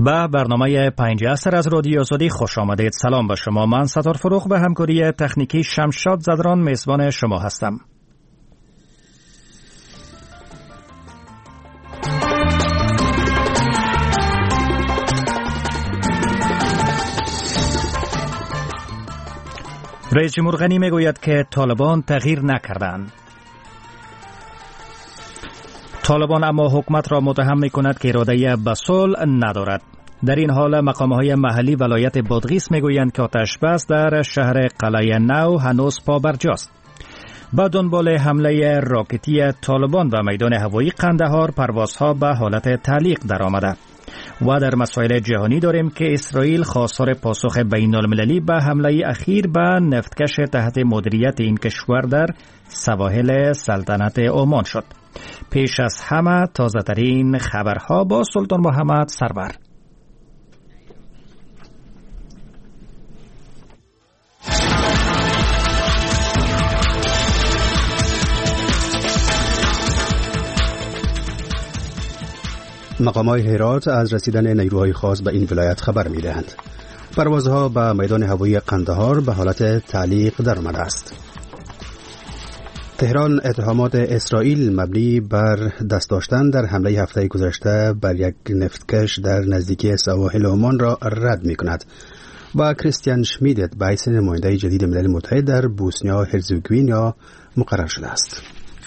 به برنامه 5 عصر از رادیو آزادی خوش آمدید. سلام به شما. من ستار فروغ به همکاری تکنیکی شمشاد زدران میزبان شما هستم. رئیس جمهور غنی میگوید که طالبان تغییر نکردند. طالبان اما حکومت را متهم می‌کند که اراده به صلح ندارد. در این حال مقام‌های محلی ولایت بادغیس میگویند که آتش‌بس در شهر قلعه نو هنوز پابرجاست. با دنبال حمله راکتی طالبان به میدان هوایی قندهار، پروازها به حالت تعلیق درآمده. و در مسائل جهانی داریم که اسرائیل خواستار پاسخ بین‌المللی به حمله اخیر به نفتکش تحت مدیریت این کشور در سواحل سلطنت عمان شد. پیش از همه تازه‌ترین خبرها با سلطان محمد سرور. مقامات هرات از رسیدن نیروهای خاص به این ولایت خبر می‌دهند. پروازها به میدان هوایی قندهار به حالت تعلیق درآمده است. تهران اتهامات اسرائیل مبنی بر دست داشتن در حمله هفته گذشته بر یک نفتکش در نزدیکی سواحل عمان را رد می‌کند و کریستیان شمیدت به حیث نماینده جدید ملل متحد در بوسنیا هرزگوینیا مقرر شده است.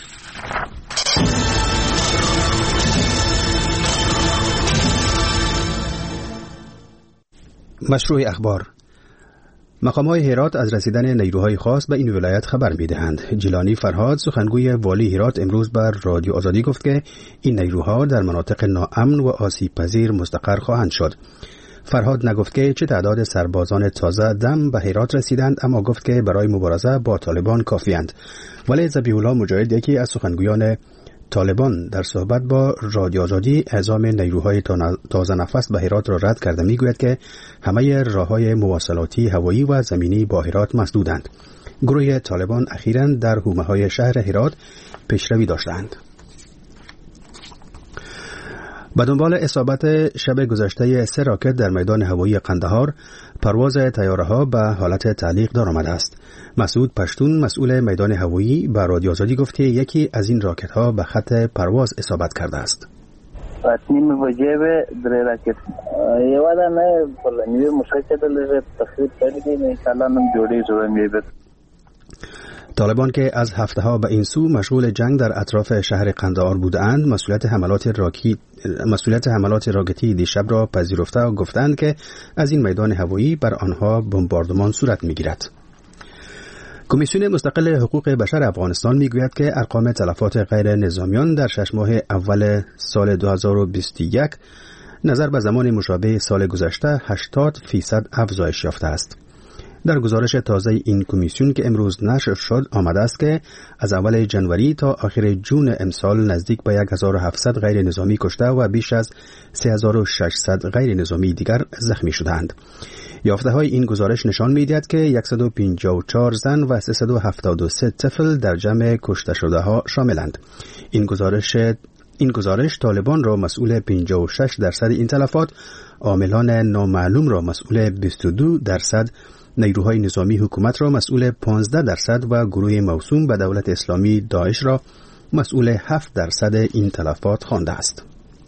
مشروع اخبار. مقام‌های هرات از رسیدن نیروهای خاص به این ولایت خبر می‌دهند. جیلانی فرهاد سخنگوی والی هرات امروز بر رادیو آزادی گفت که این نیروها در مناطق ناامن و آسیب‌پذیر مستقر خواهند شد. فرهاد نگفت که چه تعداد سربازان تازه دم به هرات رسیدند، اما گفت که برای مبارزه با طالبان کافی‌اند. ولی ذبیح الله مجاهد، یکی از سخنگویان طالبان، در صحبت با رادیو آزادی اعزام نیروهای تازه نفس به هرات را رد کرده میگوید که همه راه‌های مواصلاتی هوایی و زمینی با هرات مسدودند. گروه طالبان اخیراً در حومه‌های شهر هرات پیشروی داشتند. به دنبال اصابت شب گذشته 3 راکت در میدان هوایی قندهار، پرواز طیاره‌ها به حالت تعلیق درآمده است. مسعود پشتون مسئول میدان هوایی به رادیو آزادی گفت که یکی از این راکت‌ها به خط پرواز اصابت کرده است. نیم بجه به در راکت یواده نه پلنیوی مشکل داره تخریب کردیم ان شاء الله نم جوړي میبد. طالبان که از هفته‌ها به این سو مشغول جنگ در اطراف شهر قندهار بودند، مسئولیت حملات راکتی دیشب را پذیرفته و گفتند که از این میدان هوایی بر آنها بمباردمان صورت می‌گیرد. کمیسیون مستقل حقوق بشر افغانستان میگوید که ارقام تلفات غیر نظامیان در 6 ماه اول سال 2021 نظر به زمان مشابه سال گذشته 80% افزایش یافته است. در گزارش تازه این کمیسیون که امروز نشر شد آمده است که از اول جنوری تا آخر جون امسال نزدیک به 1700 غیر نظامی کشته و بیش از 3600 غیر نظامی دیگر زخمی شدند. یافته های این گزارش نشان می‌دهد که 154 زن و 373 طفل در جمع کشته شده ها شاملند. این گزارش طالبان را مسئول 56% این تلفات، عاملان نامعلوم را مسئول 22%، نیروهای نظامی حکومت را مسئول 15% و گروه موسوم به دولت اسلامی داعش را مسئول 7% این تلفات خوانده است.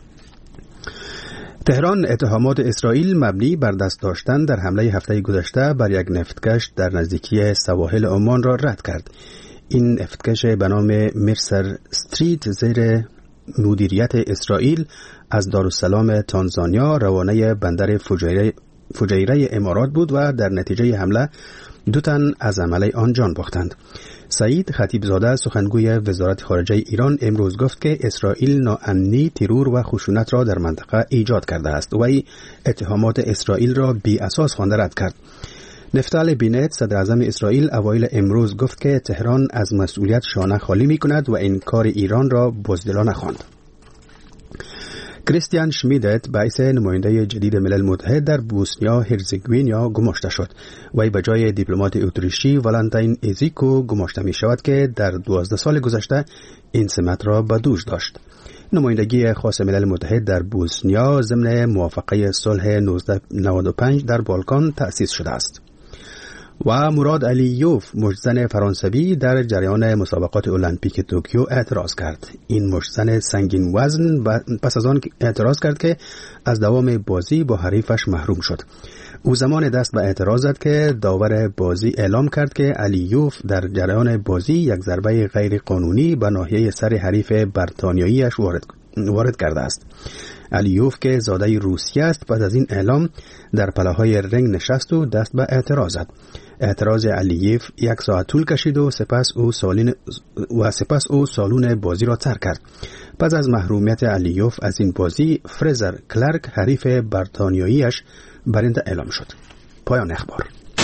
تهران اتهامات اسرائیل مبنی بر دست داشتن در حمله هفته گذشته بر یک نفتکش در نزدیکی سواحل عمان را رد کرد. این نفتکش به نام مرسر استریت زیر مدیریت اسرائیل از دارالسلام تانزانیا روانه بندر فجیره امارات بود و در نتیجه حمله 2 تن از عمله آن جان باختند. سعید خطیبزاده سخنگوی وزارت خارجه ایران امروز گفت که اسرائیل ناامنی، ترور و خشونت را در منطقه ایجاد کرده است و اتهامات اسرائیل را بی اساس خوانده رد کرد. نفتالی بینت صدر اعظم اسرائیل اوایل امروز گفت که تهران از مسئولیت شانه خالی می کند و این کار ایران را بزدلانه خواند. کریستیان شمیدت باعث نماینده جدید ملل متحد در بوسنیا هرزگوینیا گماشته شد. وی به جای دیپلمات اتریشی والنتاین ایزیکو گماشته می شود که در 12 سال گذشته این سمت را به دوش داشت. نمایندگی خاص ملل متحد در بوسنیا ضمن موافقه صلح 1995 در بالکان تأسیس شده است. و مراد علیوف مشتزن فرانسوی در جریان مسابقات المپیک توکیو اعتراض کرد. این مشتزن سنگین وزن پس از آن اعتراض کرد که از دوام بازی با حریفش محروم شد. او زمان دست به اعتراض زد که داور بازی اعلام کرد که علیوف در جریان بازی یک ضربه غیر قانونی به ناحیه سر حریف بریتانیایی‌اش وارد کرده است. علیوف که زاده روسیه است پس از این اعلام در پلاهای رنگ نشست و دست به اعتراض زد. اعتراض علیوف 1 ساعت طول کشید و سپس او سالون بازی را ترک کرد. پس از محرومیت علیوف از این بازی فریزر کلارک حریف بریتانیایی‌اش برنده اعلام شد. پایان اخبار.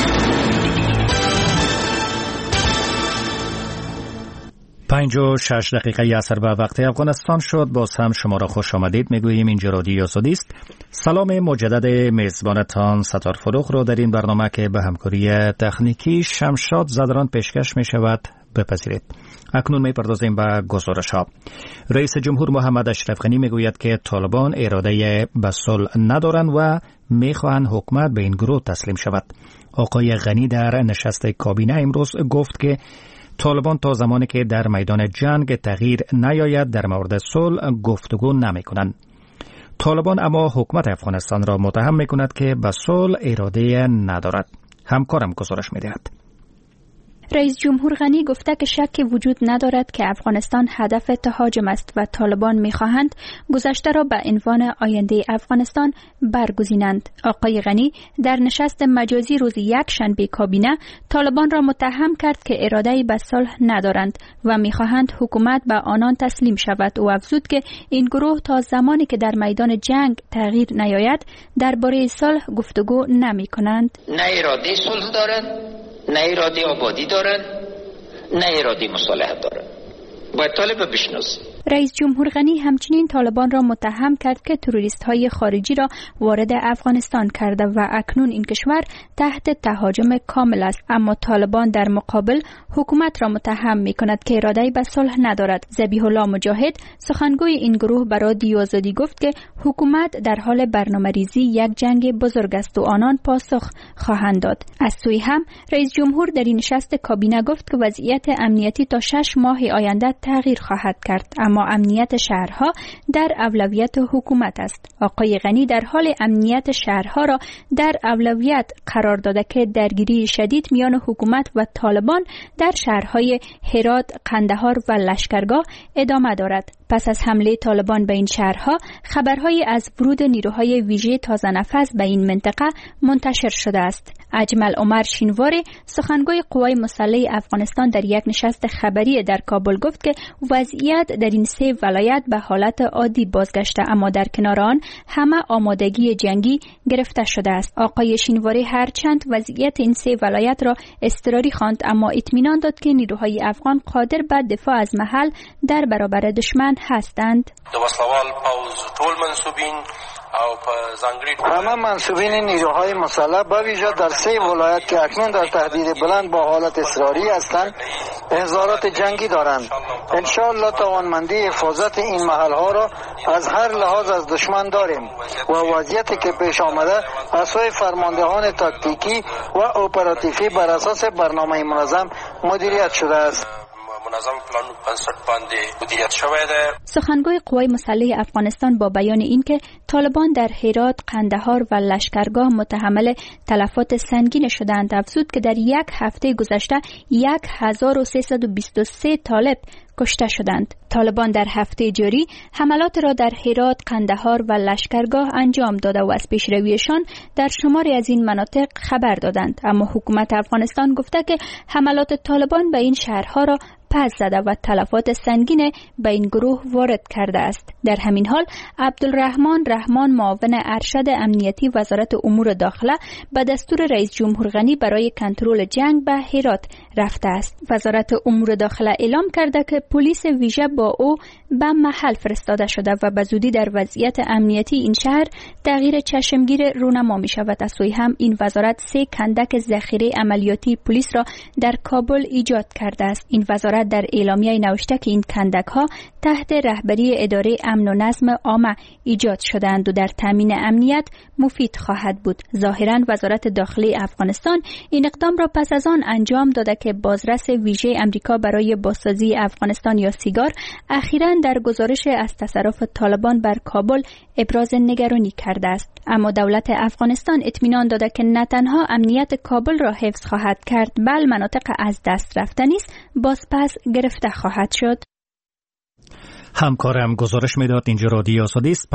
پنج و 6 دقیقه عصر به وقت افغانستان شد. باز هم شما را خوش آمدید میگوییم. اینجا رادیو آزادی است. سلام مجدد میزبانتان ستار فروغ را در این برنامه که به همکاری تکنیکی شمشاد زدران پیشکش می شود بپذیرید. اکنون می پردازیم به گزارش ها. رئیس جمهور محمد اشرف غنی می گوید که طالبان اراده به صلح ندارند و می خواهند حکومت به این گروه تسلیم شود. آقای غنی در نشست کابینه امروز گفت که طالبان تا زمانی که در میدان جنگ تغییر نیاید در مورد صلح گفتگو نمی کنند. طالبان اما حکومت افغانستان را متهم می کند که به صلح اراده ندارد. همکارم گزارش می دهد. رئیس جمهور غنی گفته که شکی وجود ندارد که افغانستان هدف تهاجم است و طالبان می‌خواهند گذشته را به عنوان آینده افغانستان برگزینند. آقای غنی در نشست مجازی روز یکشنبه کابینه طالبان را متهم کرد که اراده به صلح ندارند و می‌خواهند حکومت به آنان تسلیم شود و افزود که این گروه تا زمانی که در میدان جنگ تغییر نیاید درباره صلح گفتگو نمی‌کنند. نه اراده صلح دارند، نه اراده آبادی دارن، نه اراده مصالحت دارن. باید طالب بشناسید. رئیس جمهور غنی همچنین طالبان را متهم کرد که تروریست های خارجی را وارد افغانستان کرده و اکنون این کشور تحت تهاجم کامل است. اما طالبان در مقابل حکومت را متهم می کند که اراده به صلح ندارد. ذبیح الله مجاهد سخنگوی این گروه به رادیو آزادی گفت که حکومت در حال برنامه‌ریزی یک جنگ بزرگ است و آنان پاسخ خواهند داد. از سوی هم رئیس جمهور در این نشست کابینه گفت که وضعیت امنیتی تا 6 ماه آینده تغییر خواهد کرد، اما امنیت شهرها در اولویت حکومت است. آقای غنی در حال امنیت شهرها را در اولویت قرار داده که درگیری شدید میان حکومت و طالبان در شهرهای هرات، قندهار و لشکرگاه ادامه دارد. پس از حمله طالبان به این شهرها خبرهایی از ورود نیروهای ویژه تازه نفس به این منطقه منتشر شده است. اجمل عمر شینواری سخنگوی قوای مسلح افغانستان در یک نشست خبری در کابل گفت که وضعیت در این 3 ولایت به حالت عادی بازگشته، اما در کنار آن همه آمادگی جنگی گرفته شده است. آقای شینواری هرچند وضعیت این 3 ولایت را اضطراری خواند، اما اطمینان داد که نیروهای افغان قادر به دفاع از محل در برابر دشمن هستند. همه منصوبین نیروهای مسلح به ویژه در 3 ولایت که اکنون در تهدید بلند با حالت اضطراری هستند احضارات جنگی دارند. انشاءالله توانمندی حفاظت این محلها را از هر لحاظ از دشمن داریم و وضعیتی که پیش آمده از سوی فرماندهان تاکتیکی و اپراتیفی بر اساس برنامه منظم مدیریت شده است. منظم پلان بنسټ باندې مدیریت شوی دی. سخنگوی قوای مسلح افغانستان با بیان اینکه طالبان در هرات، قندهار و لشکرگاه متحمل تلفات سنگین شدند، افزود که در یک هفته گذشته 1323 طالب کشته شدند. طالبان در هفته جاری حملات را در هرات، قندهار و لشکرگاه انجام داده و از پیشرویشان در شماری از این مناطق خبر دادند، اما حکومت افغانستان گفته که حملات طالبان به این شهرها را پس زده و تلفات سنگین به این گروه وارد کرده است. در همین حال عبدالرحمن رحمان معاون ارشد امنیتی وزارت امور داخله به دستور رئیس جمهور غنی برای کنترل جنگ به هرات رفته است. وزارت امور داخله اعلام کرده که پلیس ویژه با او به محل فرستاده شده و به زودی در وضعیت امنیتی این شهر تغییر چشمگیر رونما می شود. از سوی هم این وزارت 3 کندک ذخیره عملیاتی پلیس را در کابل ایجاد کرده است. این وزارت در اعلامیه نوشته که این کندک ها تحت رهبری اداره امن و نظم عامه ایجاد شدند و در تامین امنیت مفید خواهد بود. ظاهرا وزارت داخلی افغانستان این اقدام را پس از آن انجام داده که بازرس ویژه امریکا برای بازسازی افغانستان یا سیگار اخیراً در گزارش از تصرف طالبان بر کابل ابراز نگرانی کرده است. اما دولت افغانستان اطمینان داده که نه تنها امنیت کابل را حفظ خواهد کرد، بل مناطق از دست رفته نیز بازپس گرفته خواهد شد. همکارم گزارش میداد اینجا رادیو آزادی است.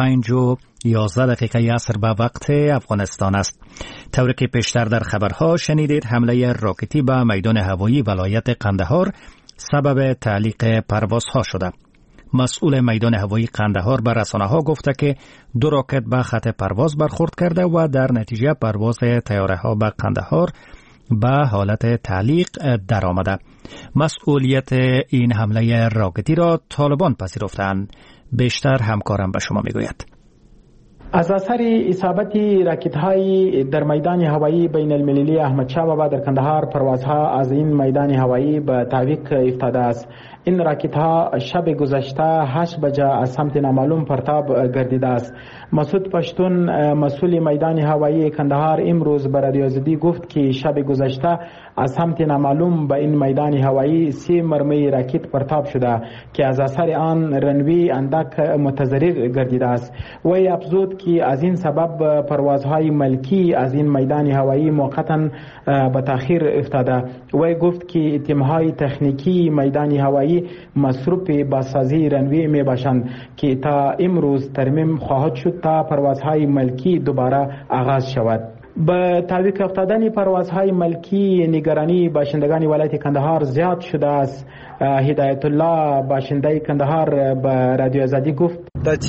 5:11 عصر به وقت افغانستان است. طوری که پیشتر در خبرها شنیدید، حمله راکتی به میدان هوایی ولایت قندهار سبب تعلیق پروازها شده. مسئول میدان هوایی قندهار به رسانه‌ها گفته که 2 راکت به خط پرواز برخورد کرده و در نتیجه پرواز طیاره‌ها به قندهار به حالت تعلیق درآمده. مسئولیت این حمله راکتی را طالبان پذیرفتند. بیشتر همکارم به شما میگوید. از اثر اصابت راکت‌های در میدان هوایی بین المللی احمد شاه بابا در کندهار پروازها از این میدان هوایی به تعویق افتاده است. این راکت‌ها شب گذشته 8 بجه از سمت نامعلوم پرتاب گردیده است. مسعود پشتون مسئول میدان هوایی کندهار امروز به رادیو آزادی گفت که شب گذشته از سمت نامعلوم به این میدان هوایی 3 مرمی راکت پرتاب شده که از اثر آن رنوی اندک متضرر گردیده است. وی افزود که از این سبب پروازهای ملکی از این میدان هوایی موقتا به تاخیر افتاده. وی گفت که تیم‌های تکنیکی میدان هوایی مصروف بازسازی رنوی می باشند که تا امروز ترمیم خواهد شد تا پروازهای ملکی دوباره آغاز شود. به تعویق افتادن پروازهای ملکی نگرانی باشندگان ولایت کندهار زیاد شده است. هدایت الله باشنده کندهار به رادیو آزادی گفت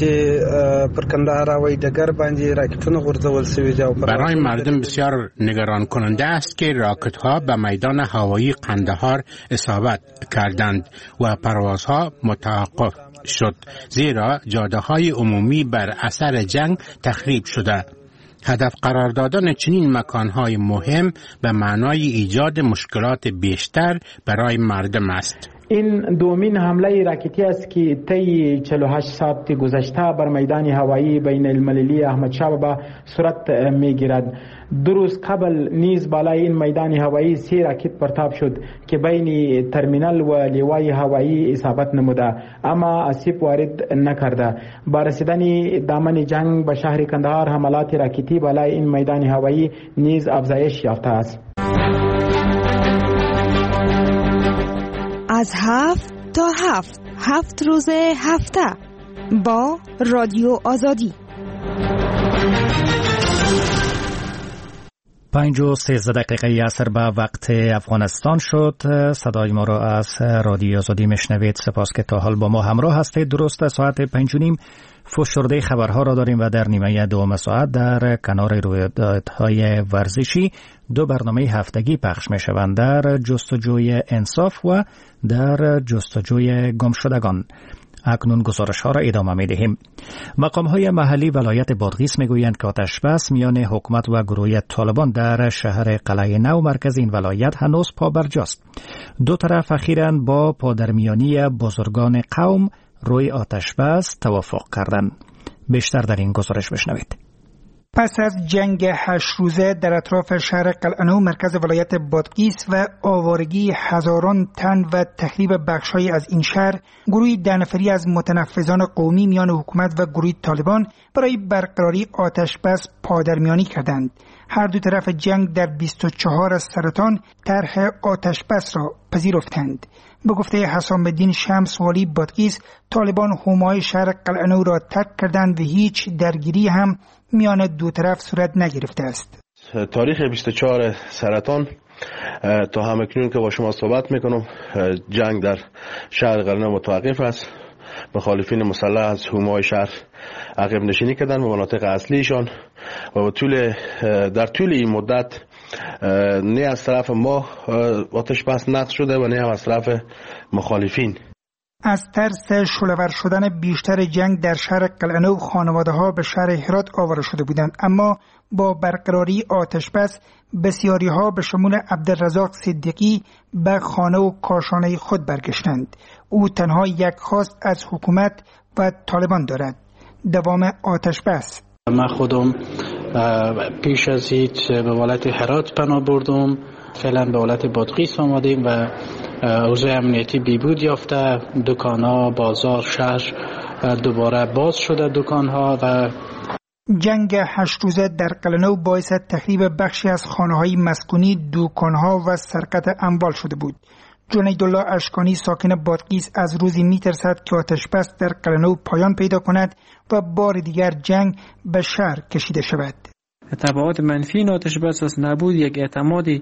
پر کندهار هوایی ډګر باندې راکټونه غورځول شوي دي. برای مردم بسیار نگران کننده است که راکت‌ها به میدان هوایی قندهار اصابت کردند و پروازها متوقف شد، زیرا جاده‌های عمومی بر اثر جنگ تخریب شده. هدف قرار دادن چنین مکانهای مهم به معنای ایجاد مشکلات بیشتر برای مردم است. این دومین حمله راکتی است که طی 48 ساعت گذشته بر میدان هوایی بین المللی احمد شاه بابا صورت میگیرد. 2 روز قبل نیز بالای این میدان هوایی 3 راکت پرتاب شد که بین ترمینال و لیوای هوایی اصابت نموده اما آسیب وارد نکرده. با رسیدن دامن جنگ به شهر کندهار حملات راکتی بالای این میدان هوایی نیز افزایش یافته است. از 7 تا 7 روز هفته با رادیو آزادی. 5:13 عصر به وقت افغانستان شد. صدای ما را از رادیو آزادی میشنوید. سپاس که تا حال با ما همراه هستید. درست ساعت 5:30 فشرده خبرها را داریم و در نیمه دوم ساعت در کنار رویدادهای ورزشی 2 برنامه هفتگی پخش می شوند، در جستجوی انصاف و در جستجوی گمشدگان. اکنون گزارش ها را ادامه می دهیم. مقام های محلی ولایت بادغیس می گویند که آتش بس میان حکومت و گروه طالبان در شهر قلعه نو مرکز این ولایت هنوز پابرجاست. 2 طرف اخیراً با پادرمیانی بزرگان قوم روی آتش بس توافق کردند. بیشتر در این گزارش بشنوید. پس از جنگ 8 روزه در اطراف شهر قلعه نو مرکز ولایت بادغیس و آوارگی هزاران تن و تخریب بخش‌های از این شهر، گروهی 10 نفری از متنفذان قومی میان حکومت و گروه طالبان برای برقراری آتش بس پادرمیانی کردند. هر 2 طرف جنگ در 24 از سرطان طرح آتش بس را پذیرفتند. به گفته حسام الدین شمس والی بادغیس، طالبان حومه‌های شهر قلعه نو را ترک کردند و هیچ درگیری هم میان 2 طرف صورت نگرفته است. تاریخ 24 سرطان تا همکنون که با شما صحبت میکنم جنگ در شهر قلعه‌نو متوقف است. مخالفین مسلح از حومه‌های شهر عقب نشینی کردن به مناطق اصلیشان و در طول این مدت نه از طرف ما آتش بس نقض شده و نه از طرف مخالفین. از ترس شعله‌ور شدن بیشتر جنگ در شهر قلعه‌نو خانواده‌ها به شهر هرات آواره شده بودند، اما با برقراری آتش بس بسیاری‌ها به شمول عبدالرزاق صدیقی به خانه و کاشانه خود برگشتند. او تنها یک خواست از حکومت و طالبان دارد: دوام آتش بس. من خودم پیش از هیچ به ولایت هرات پناه بردم، فعلا به ولایت بادغیس آمدیم و اوضاع امنیتی بیبود یافته. دکان‌ها، بازار، شهر دوباره باز شده دکان‌ها و جنگ 8 روزه در قلعه‌نو باعث تخریب بخشی از خانه‌های مسکونی، دکان‌ها و سرقت اموال شده بود. جنیدالله اشکانی ساکن بادغیس از روزی می‌ترسد که آتش بس در قلعه‌نو پایان پیدا کند و بار دیگر جنگ به شهر کشیده شود. تبعات منفی این آتش بس از نبود یک اعتمادی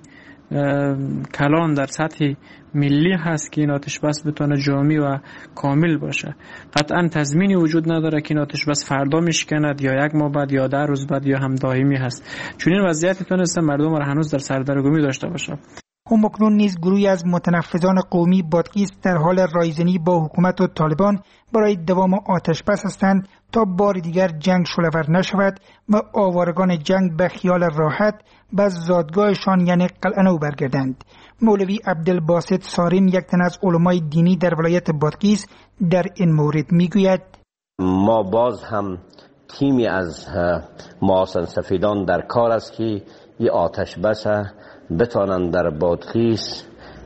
کلان در سطح ملی هست که این آتش بس بتونه جامع و کامل باشه. قطعا تضمینی وجود نداره که این آتش بس فردا میشکند یا یک ماه بعد یا 10 روز بعد یا هم دائمی هست، چون این وضعیت تونسته مردم را هنوز در سردرگمی داشته باشه. همکنون نیز گروهی از متنفذان قومی بادغیس در حال رایزنی با حکومت و طالبان برای دوام آتش بس هستند تا بار دیگر جنگ شعله‌ور نشود و آوارگان جنگ به خیال راحت به زادگاهشان یعنی قلعه‌نو برگردند. مولوی عبدالباسط سارم، یک تن از علمای دینی در ولایت بادغیس، در این مورد میگوید: ما باز هم تیمی از معاصر سفیدان در کار است که این آتش بس بتانند در بادغیس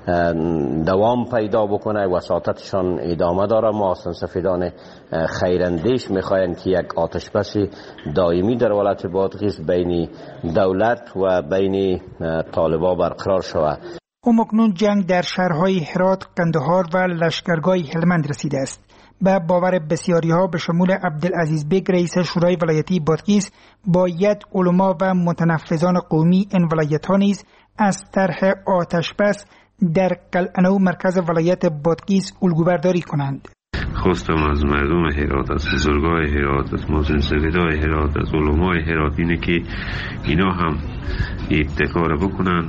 دوام پیدا بکنه. وساطتشان ادامه داره. معاصر سفیدان خیراندیش میخواین که یک آتش بس دائمی در ولایت بادغیس بین دولت و بین طالبان برقرار شود. همکنون جنگ در شهرهای هرات، قندهار و لشکرگاه هلمند رسیده است. به باور بسیاری‌ها به شمول عبدالعزیز بیگ رئیس شورای ولایتی بادغیس باید علما و متنفذان قومی این ولایت‌ها نیز از طرح آتش بس در قلعه‌نو مرکز ولایت بادغیس الگوبرداری کنند. خواستم از مردم هرات، از بزرگای هرات، از معاصر سفیدای هرات، از علمای هرات اینه که اینا هم ابتکار بکنن،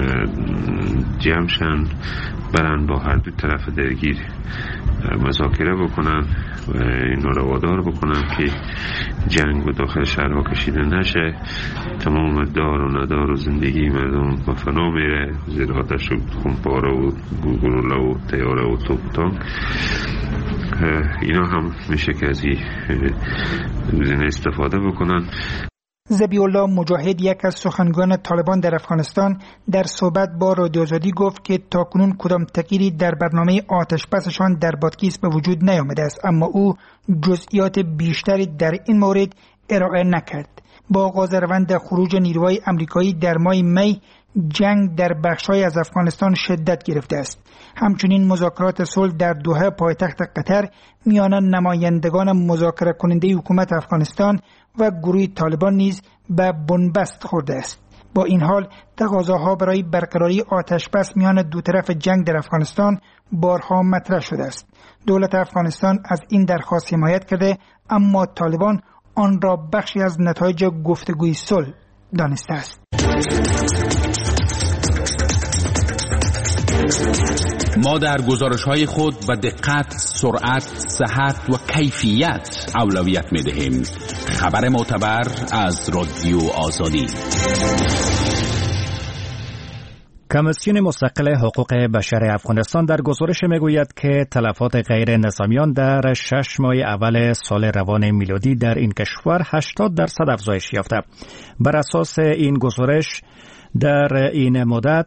جمعشن، برن با هر دو طرف درگیر مذاکره بکنن و اینا رو وادار بکنن که جنگ به داخل شهرها کشیده نشه. تمام دار و ندار و زندگی مردم به فنا میره، زیر آتش و خونپاره و گلوله و تیاره و توپ و تانک. اینا هم میشه که از این استفاده بکنن. ذبیح الله مجاهد، یک از سخنگویان طالبان در افغانستان، در صحبت با رادیو آزادی گفت که تاکنون کدام تغییری در برنامه آتش بسشان در بادغیس به وجود نیامده است، اما او جزئیات بیشتری در این مورد ارائه نکرد. با آغاز روند خروج نیروهای آمریکایی در ماه می، جنگ در بخش‌های از افغانستان شدت گرفته است. همچنین مذاکرات صلح در دوحه پایتخت قطر میان نمایندگان مذاکره کننده حکومت افغانستان و گروه طالبان نیز به بنبست خورده است. با این حال تقاضاها برای برقراری آتش بس میان دو طرف جنگ در افغانستان بارها مطرح شده است. دولت افغانستان از این درخواست حمایت کرده، اما طالبان آن را بخشی از نتایج گفتگوی صلح دانسته است. ما در گزارش‌های خود به دقت، سرعت، صحت و کیفیت اولویت می‌دهیم. خبر معتبر از رادیو آزادی. کمیسیون مستقل حقوق بشر افغانستان در گزارش میگوید که تلفات غیر نظامیان در 6 ماه اول سال روان میلادی در این کشور 80% افزایش یافته. بر اساس این گزارش در این مدت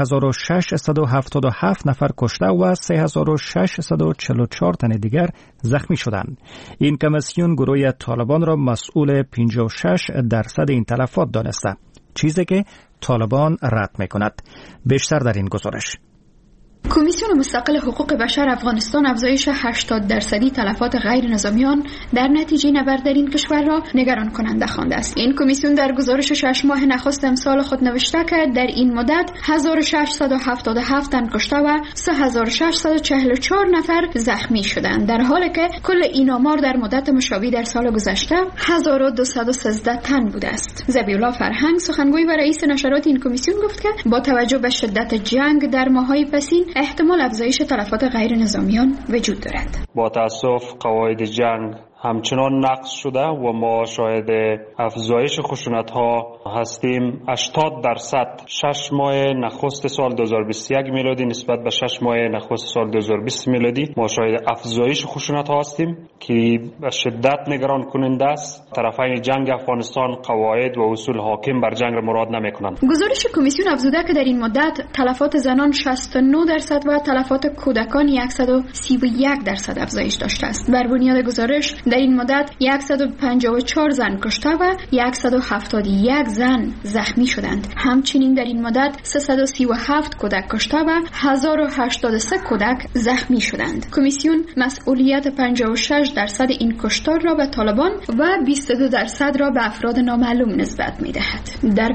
1677 نفر کشته و 3644 تن دیگر زخمی شدند. این کمیسیون گروه طالبان را مسئول 56% این تلفات دانسته، چیزی که طالبان رد میکند. بیشتر در این گزارش. کمیسیون مستقل حقوق بشر افغانستان افزایش 80% تلفات غیر نظامیان در نتیجه نبرد در این کشور را نگران کننده خوانده است. این کمیسیون در گزارش 6 ماه نخست امسال خود نوشته که در این مدت 1677 تن کشته و 3644 نفر زخمی شدند، در حالی که کل این آمار در مدت مشابه در سال گذشته 1213 تن بوده است. ذبیح الله فرهنگ سخنگوی و رئیس نشرات این کمیسیون گفت که با توجه به شدت جنگ در ماه‌های پسین احتمال افزایش تلفات غیر نظامیان وجود دارد. با تأسف قواعد جنگ همچنان نقض شده و ما شاهد افزایش خشونت‌ها هستیم. 80% 6 ماه نخست سال 2021 میلادی نسبت به 6 ماه نخست سال 2020 میلادی ما شاهد افزایش خشونت‌ها هستیم که به شدت نگران کننده است. طرفین جنگ افغانستان قواعد و اصول حاکم بر جنگ را مراد نمی‌کنند. گزارش کمیسیون افزوده که در این مدت تلفات زنان 69% و تلفات کودکان 131% افزایش داشته است. بر بنیاد گزارش در این مدت 154 زن کشته و 171 زن زخمی شدند. همچنین در این مدت 337 کودک کشته و 1083 کودک زخمی شدند. کمیسیون مسئولیت 56% این کشتار را به طالبان و 22% را به افراد نامعلوم نسبت می‌دهد. در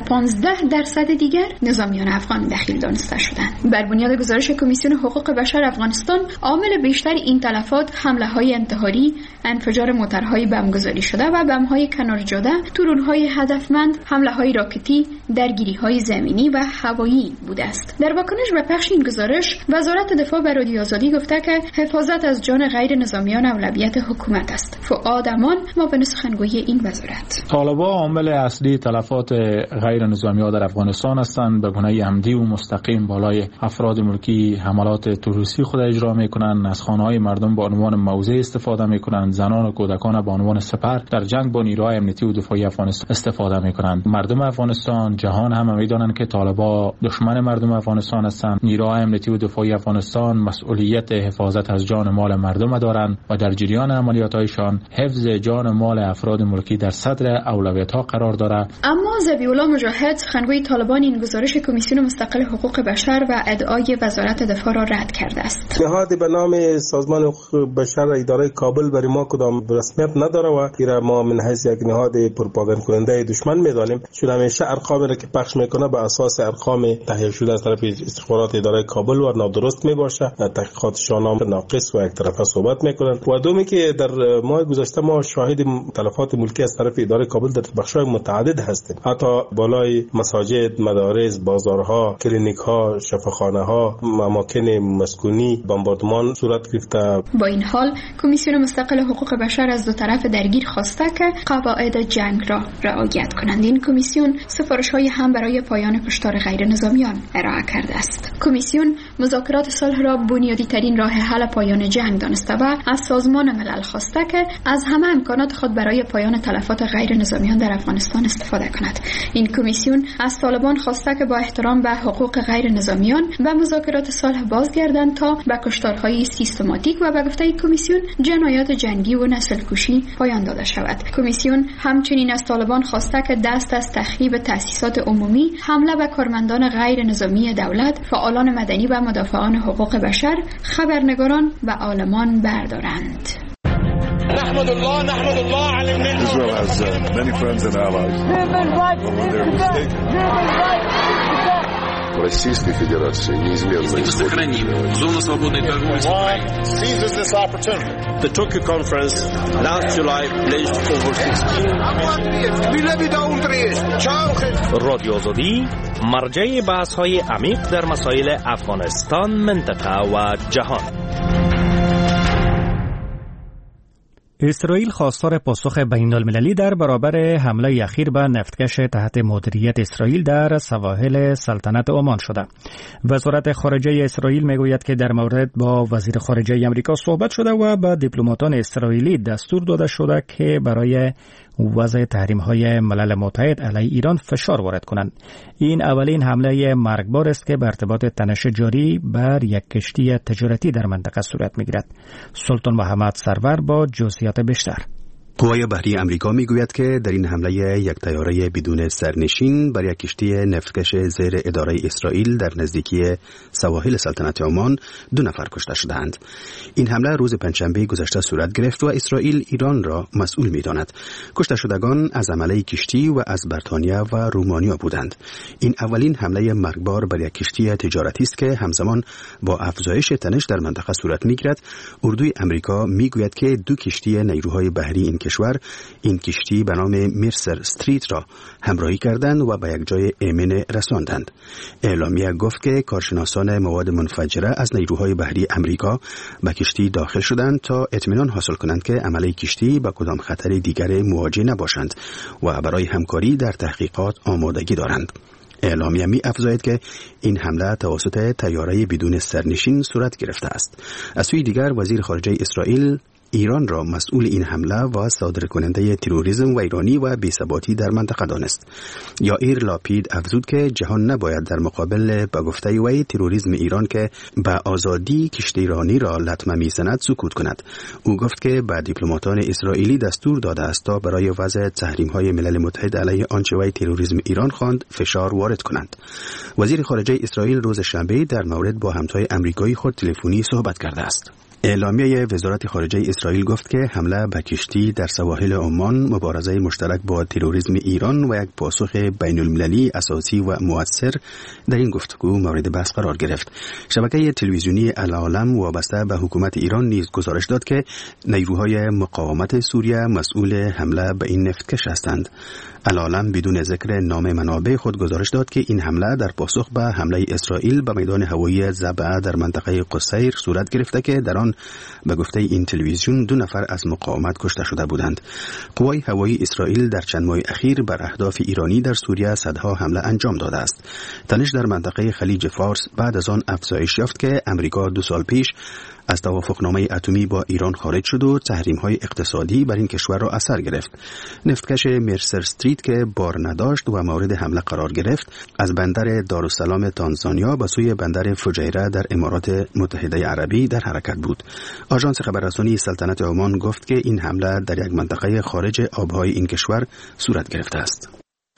15% دیگر نظامیان افغان دخیل دانسته شدند. بر بنیاد گزارش کمیسیون حقوق بشر افغانستان عامل بیشتر این تلفات حمله‌های انتحاری، انفجار موترهای بمبگذاری شده و بمب‌های کنار جاده، تورون‌های هدفمند، حمله‌های راکتی، درگیری‌های زمینی و هوایی بوده است. در واکنش به پخش این گزارش، وزارت دفاع به رادیو آزادی گفته که حفاظت از جان غیر نظامیان اولویت حکومت است. فؤاد امان معاون سخنگوی این وزارت: طالبان عامل اصلی تلفات غیر نظامیان در افغانستان هستند. به گونه عمدی و مستقیم بالای افراد ملکی حملات تروریستی خود اجرا می‌کنند، از خانه‌های مردم به عنوان موضع استفاده می‌کنند، زنان و کودکان به عنوان سپر در جنگ با نیروهای امنیتی و دفاعی افغانستان استفاده می‌کنند. مردم افغانستان، جهان هم می‌دانند که طالبان دشمن مردم افغانستان هستند. نیروهای امنیتی و دفاعی افغانستان مسئولیت حفاظت از جان و مال مردم دارند و در جریان عملیات‌هایشان حفظ جان و مال افراد ملکی در صدر اولویت‌ها قرار دارد. اما ذبیح الله مجاهد سخنگوی طالبان این گزارش کمیسیون مستقل حقوق بشر و ادعای وزارت دفاع را رد کرده است. نهاد به نام سازمان حقوق بشر اداره کابل برای ما کدام رسمیت نداره و ایرا ما من حیث یک نهاد پروپاگاند کننده دشمن می‌دانیم، چون همیشه ارقامی را که پخش میکنه به اساس ارقام تهیه شده از طرف استخبارات اداره کابل و نادرست میباشه. تحقیقاتشان هم ناقص و یک طرفه صحبت میکنند. و دومی که در ماه گذشته ما شاهد تلفات ملکی از طرف اداره کابل در بخش‌های متعدد هستیم، حتی بالای مساجد، مدارس، بازارها، کلینیک‌ها، شفاخانه‌ها، اماکن مسکونی بمباردمان صورت گرفته. با این حال کمیسیون مستقل حقوق بشر از دو طرف درگیر خواسته که قواعد جنگ را رعایت کنند. این کمیسیون سفارش‌های هم برای پایان کشتار غیر نظامیان ارائه کرده است. کمیسیون مذاکرات صلح را بنیادی ترین راه حل پایان جنگ دانسته و از سازمان ملل خواسته که از همه امکانات خود برای پایان تلفات غیر نظامیان در افغانستان استفاده کند. این کمیسیون از طالبان خواسته که با احترام به حقوق غیر نظامیان و مذاکرات صلح بازگردند تا به کشتارهای سیستماتیک و به گفته کمیسیون جنایات جنگی و نسل‌کشی پایان داده شود. کمیسیون همچنین از طالبان خواسته که دست از تخریب تأسیسات عمومی، حمله به کارمندان غیر نظامی دولت، فعالان مدنی و مدافعان حقوق بشر، خبرنگاران و عالمان بردارند. نحمد الله على النعمة. Israel has many friends and allies. When they're mistaken. Российской Федерации неизменно сохраним зону свободной торговли с Украиной. Seizes this opportunity. The Tokyo conference last July pledged over 16. رادیو آزادی مرجع بحث‌های عمیق در مسائل افغانستان، منطقه و جهان. اسرائیل خواستار پاسخ بین‌المللی در برابر حمله اخیر به نفتکش تحت مدیریت اسرائیل در سواحل سلطنت عمان شده. وزارت خارجه اسرائیل میگوید که در مورد با وزیر خارجه آمریکا صحبت شده و به دیپلماتان اسرائیلی دستور داده شده که برای وضع تحریم‌های ملل متحد علیه ایران فشار وارد کنند. این اولین حمله مرگبار است که به ارتباط تنش جاری بر یک کشتی تجارتی در منطقه صورت می‌گیرد. سلطان محمد سرور با جزئیات بیشتر. قوای بحری امریکا میگوید که در این حمله یک طیاره بدون سرنشین بر یک کشتی نفتکش زیر اداره اسرائیل در نزدیکی سواحل سلطنت عمان 2 نفر کشته شدند. این حمله روز پنجشنبه گذشته صورت گرفت و اسرائیل ایران را مسئول می‌داند. کشته شدگان از حمله کشتی و از بریتانیا و رومانیا بودند. این اولین حمله مرگبار بر یک کشتی تجارتی است که همزمان با افزایش تنش در منطقه صورت می‌گیرد. اردوی امریکا میگوید که 2 کشتی نیروهای بحری این کشور این کشتی به نام مرسر استریت را همراهی کردند و به یک جای ایمن رساندند. اعلامیه گفت که کارشناسان مواد منفجره از نیروهای بحری امریکا به کشتی داخل شدند تا اطمینان حاصل کنند که عمله کشتی با کدام خطر دیگر مواجه نباشند و برای همکاری در تحقیقات آمادگی دارند. اعلامیه می افزاید که این حمله توسط طیاره بدون سرنشین صورت گرفته است. از سوی دیگر وزیر خارجه اسرائیل ایران را مسئول این حمله و صادرکننده تروریسم و ایرانی و بی‌ثباتی در منطقه دانست. یائیر لاپید افزود که جهان نباید در مقابل به گفته وی تروریسم ایران که به آزادی کشتی ایرانی را لطمه می‌زند سکوت کند. او گفت که به دیپلماتان اسرائیلی دستور داده است تا برای وضع تحریم‌های ملل متحد علیه آنچه وی تروریسم ایران خواند فشار وارد کنند. وزیر خارجه اسرائیل روز شنبه در مورد با همتای آمریکایی خود تلفنی صحبت کرده است. اعلامیه وزارت خارجه اسرائیل گفت که حمله به کشتی در سواحل عمان مبارزه مشترک با تروریسم ایران و یک پاسخ بین المللی اساسی و مؤثر در این گفتگو مورد بحث قرار گرفت. شبکه تلویزیونی العالم وابسته به حکومت ایران نیز گزارش داد که نیروهای مقاومت سوریه مسئول حمله به این نفتکش هستند. العالم بدون ذکر نام منابع خود گزارش داد که این حمله در پاسخ به حمله اسرائیل به میدان هوایی ضبعه در منطقه قصیر صورت گرفته که در آن به گفته این تلویزیون 2 نفر از مقاومت کشته شده بودند. قوای هوایی اسرائیل در چند ماه اخیر بر اهداف ایرانی در سوریه صدها حمله انجام داده است. تنش در منطقه خلیج فارس بعد از آن افزایش یافت که امریکا 2 سال پیش از توافقنامه اتمی با ایران خارج شد و تحریم‌های اقتصادی بر این کشور را اثر گرفت. نفتکش مرسر استریت که بار نداشت و مورد حمله قرار گرفت، از بندر دارالسلام تانزانیا به سوی بندر فجیره در امارات متحده عربی در حرکت بود. آژانس خبررسانی سلطنت عمان گفت که این حمله در یک منطقه خارج آبهای این کشور صورت گرفته است.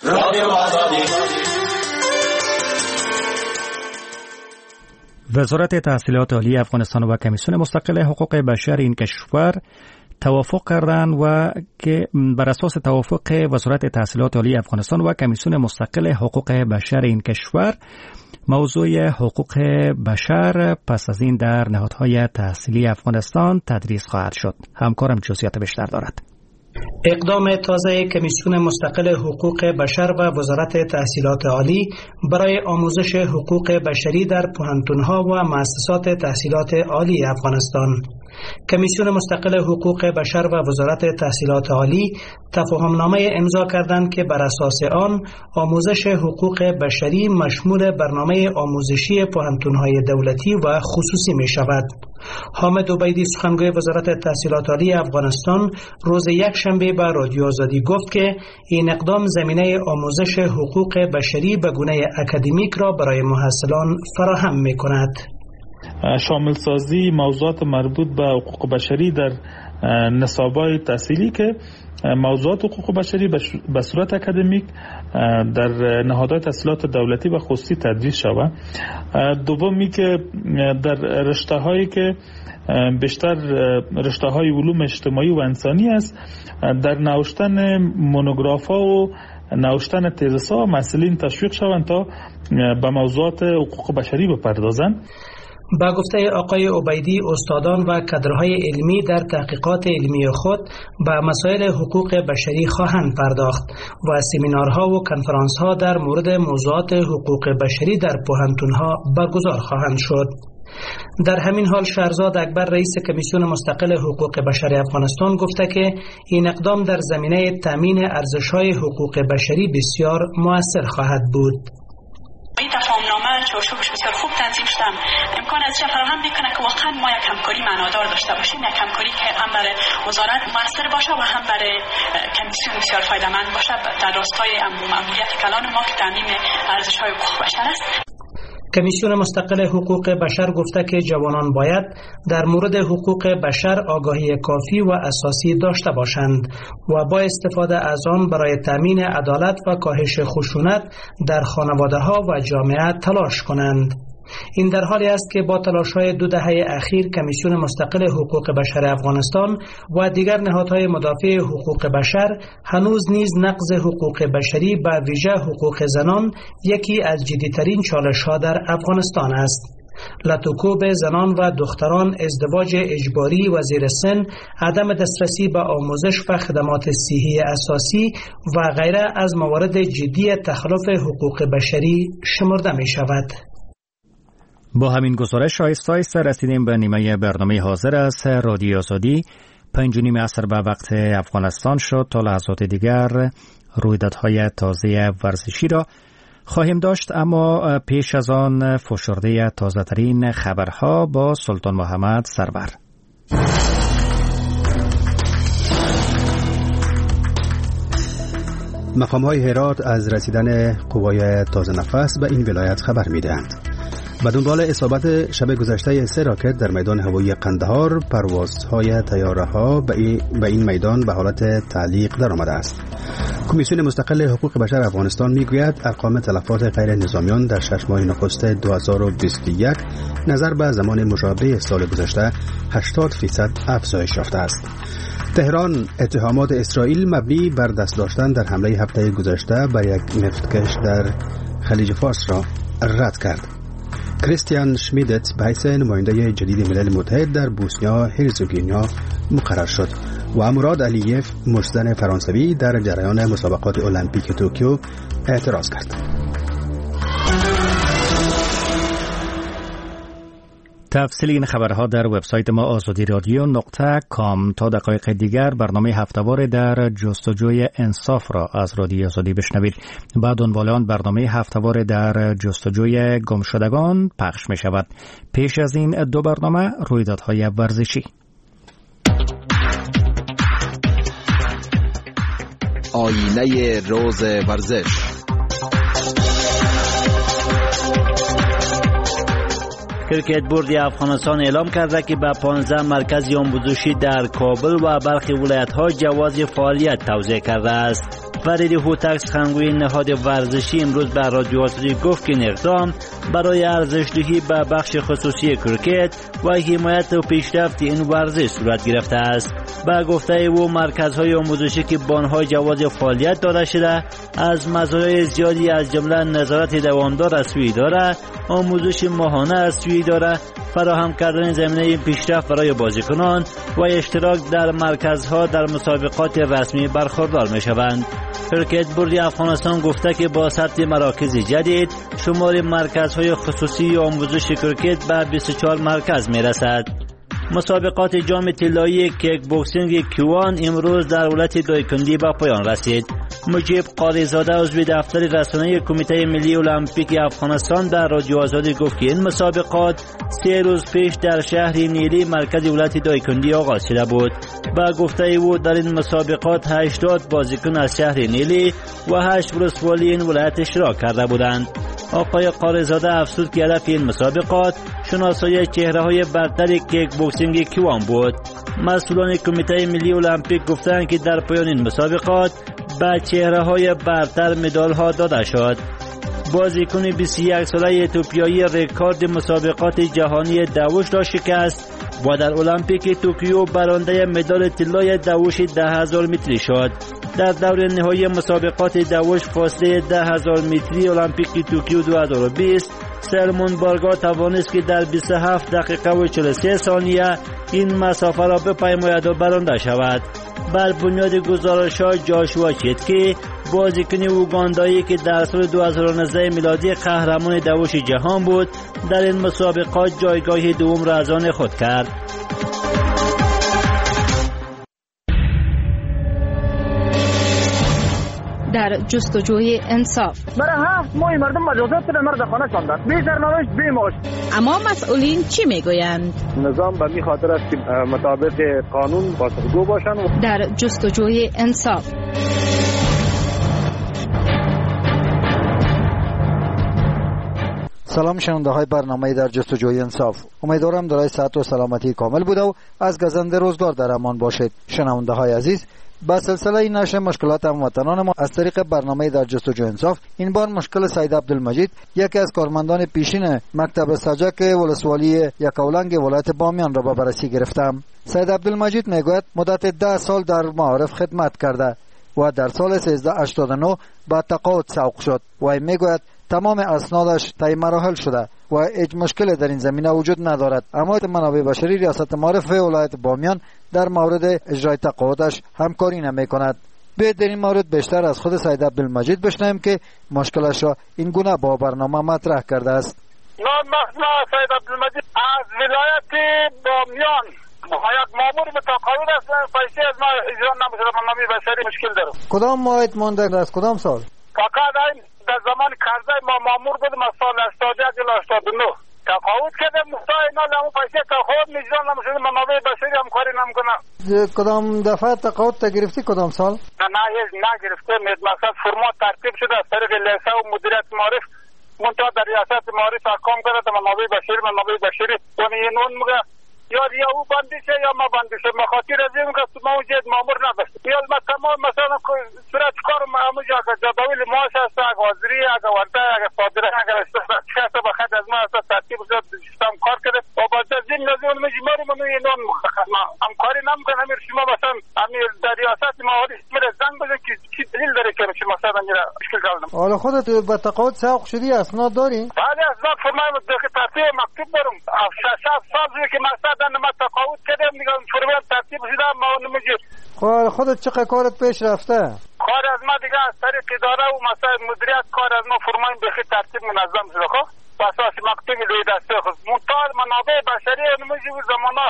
وزارت تحصیلات عالی افغانستان و کمیسیون مستقل حقوق بشر این کشور توافق کردند و که بر اساس توافق وزارت تحصیلات عالی افغانستان و کمیسیون مستقل حقوق بشر این کشور موضوع حقوق بشر پس از این در نهادهای تحصیلی افغانستان تدریس خواهد شد. همکارم جزئیات بیشتر دارد. اقدام تازه کمیسیون مستقل حقوق بشر و وزارت تحصیلات عالی برای آموزش حقوق بشری در پوهنتون‌ها و مؤسسات تحصیلات عالی افغانستان. کمیسیون مستقل حقوق بشر و وزارت تحصیلات عالی تفاهمنامه امضا کردند که بر اساس آن آموزش حقوق بشری مشمول برنامه آموزشی پوهنتون‌های دولتی و خصوصی می شود. حامد عبیدی سخنگوی وزارت تحصیلات عالی افغانستان روز یکشنبه به رادیو آزادی گفت که این اقدام زمینه آموزش حقوق بشری به گونه اکادمیک را برای محصلان فراهم می کند. شامل سازی موضوعات مربوط به حقوق بشری در نصاب‌های تحصیلی که موضوعات حقوق بشری به صورت اکادمیک در نهادهای تحصیلات دولتی و خصوصی تدریس شود. دومی که در رشته‌هایی که بیشتر رشته‌های علوم اجتماعی و انسانی است، در نوشتن مونوگراف‌ها و نوشتن تزس‌ها مسئولین تشویق شوند تا به موضوعات حقوق بشری بپردازند. با گفته آقای عبیدی، استادان و کادرهای علمی در تحقیقات علمی خود به مسائل حقوق بشری خواهند پرداخت و سمینارها و کنفرانس‌ها در مورد موضوعات حقوق بشری در پوهنتون‌ها برگزار خواهند شد. در همین حال شهرزاد اکبر رئیس کمیسیون مستقل حقوق بشر افغانستان گفته که این اقدام در زمینه تامین ارزش‌های حقوق بشری بسیار مؤثر خواهد بود. این تفاهمنامه چارچوبش بسیار خوب تنظیم شده، امکان ازش فراهم میکنه که واقعا ما یک همکاری معنادار داشته باشیم، یک همکاری که هم برای وزارت مؤثر باشه و هم برای کمیسیون بسیار فایده‌مند باشه در راستای مأموریت کلان ما که تامین ارزش‌های حقوق بشر است. کمیسیون مستقل حقوق بشر گفته که جوانان باید در مورد حقوق بشر آگاهی کافی و اساسی داشته باشند و با استفاده از آن برای تامین عدالت و کاهش خشونت در خانواده‌ها و جامعه تلاش کنند. این در حالی است که با تلاش‌های 2 دهه اخیر کمیسیون مستقل حقوق بشر افغانستان و دیگر نهادهای مدافع حقوق بشر هنوز نیز نقض حقوق بشری به ویژه حقوق زنان یکی از جدی‌ترین چالش‌ها در افغانستان است. لطوکوب زنان و دختران، ازدواج اجباری و زیر سن، عدم دسترسی به آموزش و خدمات صحی اساسی و غیره از موارد جدی تخلف حقوق بشری شمرده می شود. با همین گزارش آهسته رسیدیم به نیمه برنامه حاضر از رادیو آزادی. 5:30 عصر به وقت افغانستان شد. تا لحظات دیگر رویدادهای تازه ورزشی را خواهیم داشت، اما پیش از آن فشرده تازه ترین خبرها با سلطان محمد سرور. مقام‌های هرات از رسیدن قوای تازه نفس به این ولایت خبر می‌دهند. به دنبال اصابت شب گذشته 3 راکت در میدان هوایی قندهار، پروازهای طیاره‌ها به این میدان به حالت تعلیق درآمده است. کمیسیون مستقل حقوق بشر افغانستان میگوید ارقام تلفات غیر نظامیان در 6 ماه نخست 2021 نظر به زمان مشابه سال گذشته 80% افزایش یافته است. تهران اتهامات اسرائیل مبنی بر دست داشتن در حمله هفته گذشته بر یک نفتکش در خلیج فارس را رد کرد. کریستیان شمیدت به حیث نماینده جدید ملل متحد در بوسنیا هرزگوینیا مقرر شد و مراد علیف مشتزن فرانسوی در جریان مسابقات المپیک توکیو اعتراض کرد. تفصیل این خبرها در وبسایت ما azadiradyo.com. تا دقایق دیگر برنامه هفته‌وار در جستجوی انصاف را از رادیو آزادی بشنوید. بعد دنبال آن برنامه هفته‌وار در جستجوی گمشدگان پخش می شود. پیش از این 2 برنامه رویدادهای ورزشی. آینه روز ورزش. کرکت بورد افغانستان اعلام کرده که به 15 مرکز آموزشی در کابل و برخی ولایت‌ها جواز فعالیت توزیع کرده است. فرید هوتک سخنگوی نهاد ورزشی امروز به رادیو آزادی گفت که این اقدام برای ارزش‌دهی به بخش خصوصی کرکت و حمایت و پیشرفت این ورزش صورت گرفته است. با گفته او مرکزهای آموزشی که با آنها جواز فعالیت داده شده از مزایای زیادی از جمله نظارت دوامدار از سوی اداره، آموزش ماهانه از سوی اداره، فراهم کردن زمینه پیشرفت برای بازیکنان و اشتراک در مرکزها در مسابقات رسمی برخوردار می‌شوند. کرکت بورد افغانستان گفته که با سطح مراکز جدید شمار مرکزهای خصوصی آموزش کرکت به 24 مرکز می‌رسد. مسابقات جام طلایی کیک بوکسینگ کیوان امروز در ولایت دایکندی به پایان رسید. مجیب قاریزاده عضو دفتر رسانه کمیته ملی المپیک افغانستان در رادیو آزادی گفت که این مسابقات 3 روز پیش در شهر نیلی مرکز ولایت دایکندی آغاز شده بود. با گفته او در این مسابقات 80 بازیکن از شهر نیلی و 8 ولسوالی این ولایت اشتراک کرده بودند. آقای قاریزاده افزود که هدف این مسابقات شناسایی چهره‌های برتر کیک بوکسینگ کیوان بود. مسئولان کمیته ملی المپیک گفتند که در پایان این مسابقات به چهره‌های برتر مدال‌ها داده شد. بازیکن 21 ساله اتوپیایی رکورد مسابقات جهانی دوش را شکست و در المپیک توکیو برنده مدال طلای دوش 10,000 متری شد. در دور نهایی مسابقات دوش فاصله 10,000 متری المپیک توکیو 2020 سلمون بارگا توانست که در 27 دقیقه و 43 ثانیه این مسافه را بپیماید و برنده شود. بر بنیاد گزارش‌ها جاشوا چتکی بازیکن اوگاندایی که در سال 2019 میلادی قهرمان دوش جهان بود در این مسابقات جایگاه دوم را از آن خود کرد. در جستجوی انصاف برای 7 ماه مردم مجازات به مرد خانه شاندند، بی سرنوشت بی معاش. اما مسئولین چی میگویند؟ نظام به این خاطر است که مطابق قانون پاسخگو باشند. در جستجوی انصاف سلام شنونده های برنامه در جستجوی انصاف. امیدوارم دارای صحت و سلامتی کامل بوده و از گزنده روزگار در امان باشید. شنونده های عزیز، با سلسله نشر مشکلات هموطنان ما از طریق برنامه در جستجوی انصاف، این بار مشکل سید عبدالمجید، یکی از کارمندان پیشین مکتب سجک ولسوالی یکاولنگ ولایت بامیان را به بررسی گرفتم. سید عبدالمجید میگوید مدت 10 سال در معارف خدمت کرده و در سال 1389 با تقاعد سوق شد و میگوید تمام اسنادش طی مراحل شده و هیچ مشکلی در این زمینه وجود ندارد، اما منابع بشری ریاست معارف ولایت بامیان در مورد اجرای تقاعدش همکاری نمی‌کند. به در این مورد بیشتر از خود سید عبدالمجید بشنویم که مشکلش را این گونه با برنامه مطرح کرده است. من سید عبدالمجید از ولایت بامیان یک مامور به تقاعد است، پیسه از ما اجرا نمیشه، منابع بشری مشکل دارم. کدام ماه مانده از کدام سال؟ فقط این در زمان کرده ما مامور بودم از سال 81 الی 89 تقاعد کردم، مستای اینا لامو پیسه تقاعد اجرا نمیشه، منابع بشری هم کاری نمیکنه. کدام دفعه تقاعد تا گرفتی؟ کدام سال؟ نه گرفته. مثلا فرمان ترتیب شده از طریق لیسه و مدیریت معارف، منتها در ریاست معارف احکام کرده منابع بشری اون میگه یا او بندیشه یا ما بندیشه، مخاطر از این که ما اونجا مامور نداشت. یا ما تمام مثلا صورت کار همونجا که جداول معاش هست، اگه حاضری، اگه ورده، اگه صادره، اگه شخص بخد از ما هست ترتیب شد سیستم کار کرده و بعد از این نزدیون مجموعی منو اینون همکاری نمیکنه. همین شما مثلا همین در ریاست معارف میره زنگ بزن که چی دلیل داره که شما مثلا میره مشکل کردم. حالا خودت به تقاعد سوق شدی، اسناد داری؟ بله اسناد فرمایم که ترتیب مکتوب دارم. 6 سال که مثلا ما تقاعد کردم دیگه فرمان ترتیب شده ما نمیگه. خودت چقدر کارت پیش رفته؟ کار از ما دیگه از طریق اداره و مثلا مدیریت کار از ما فرمان به ترتیب منظم شده. خب اساس مکتوب روی دسته خود منتها منابع بشری نمیگه و زمانه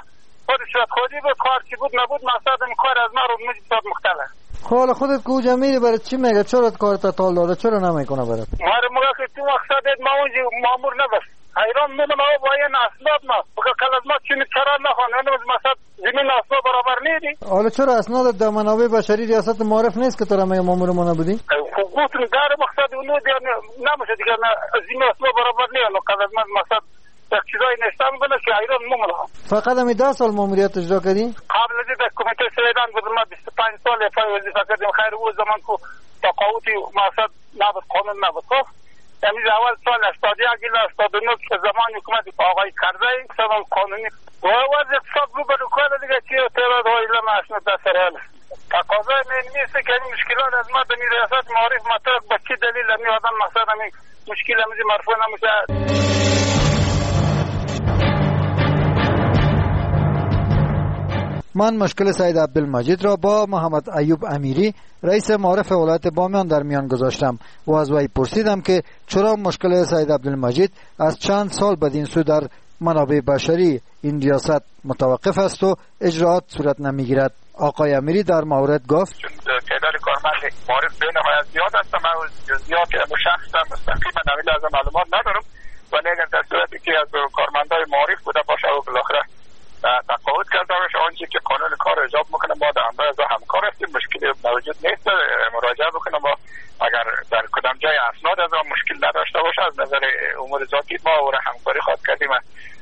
خودی به کار چی بود نبود مثلا این کار از ما رو نمیگه صد مختلف. حالا خودت کجا میری؟ برای چی میگه چرا کارت تال داده؟ چرا نمیکنه برات؟ ما که تو مقصد ما اونجا مامور نباشه. حیران میمونم او با این اسناد ما بگه کل از ما چینی چرا نخوانه مثلا زمین اسناد برابر نیدی. حالا چرا اسناد در منابع بشری ریاست معارف نیست که تو را میگه مامور ما نبودی؟ حقوق داره مقصد اونو نمیشه دیگه زمین اسناد برابر نیست. کل از ما مثلا یک چیزایی نشته میکنه که حیران میمونم. فقط همی 10 سال ماموریت اجرا کردی؟ قبل از در کمیته سویدان بودم 25 سال وظیفه کردم. خیر او زمان که تقاعدی مقصد نبود، قانون نبود. خب یعنی اول سال 81 الی 89 که زمان حکومت آقای کرزی سبب قانونی و وضع اقتصاد رو برکار دیگه چی اعتراض های لما اشنو دسترال تقاضای نیست که این مشکلات از ما در ریاست معارف مطرح به چی دلیل همی آدم مقصد همی مشکل همی مرفوع نمیشه. من مشکل سید عبدالمجید را با محمد ایوب امیری رئیس معارف ولایت بامیان در میان گذاشتم و از وی پرسیدم که چرا مشکل سید عبدالمجید از چند سال بدین سو در منابع بشری این ریاست متوقف است و اجراعات صورت نمیگیرد. آقای امیری در مورد گفت تعداد کارمند معارف بین‌نهایت زیاد است. من جزئیات مشخصا مستقیما نمیل از معلومات ندارم، ولی اگر در صورتی که از کارمندای معارف بوده باشه و بالاخره تقاعد کرده باشه آنچه که قانون کار ایجاب میکنه ما در اندازه از همکار هستیم، مشکلی موجود نیست. مراجعه بکنه ما اگر در کدام جای اسناد از آن مشکل نداشته باشه از نظر امور ذاتی ما او را همکاری خواهد کردیم و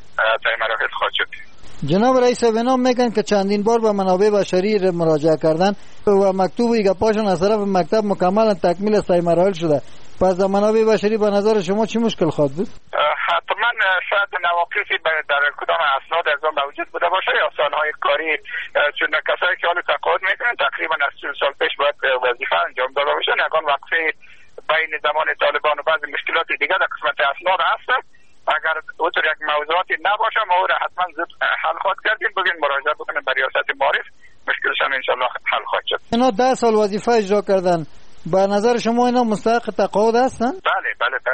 تا مراحل خواهد شد. جناب رئیس وینا میگن که چندین بار به منابع بشری مراجعه کردن و مکتوب گپاشون از طرف مکتب مکمل تکمیل از مراحل شده. پس در منابع بشری به نظر شما چی مشکل خواهد بود؟ حتما شاید نواقصی در کدام اسناد از آن موجود بوده باشه یا سالهای کاری، چون کسایی که حالا تقاعد میکنن تقریبا از 40 سال پیش باید وظیفه انجام داده باشن. یکان وقفه بین زمان طالبان و بعضی مشکلات دیگه در قسمت اسناد هست. اگر اونطور یک موضوعاتی نباشه ما او را حتما زود حل خواهد کردیم. بگین مراجعه بکنیم به ریاست معارف، مشکلش هم انشالله حل خواهد شد. اینا 10 سال وظیفه اجرا کردن، به نظر شما اینا مستحق تقاعد هستن؟ بله.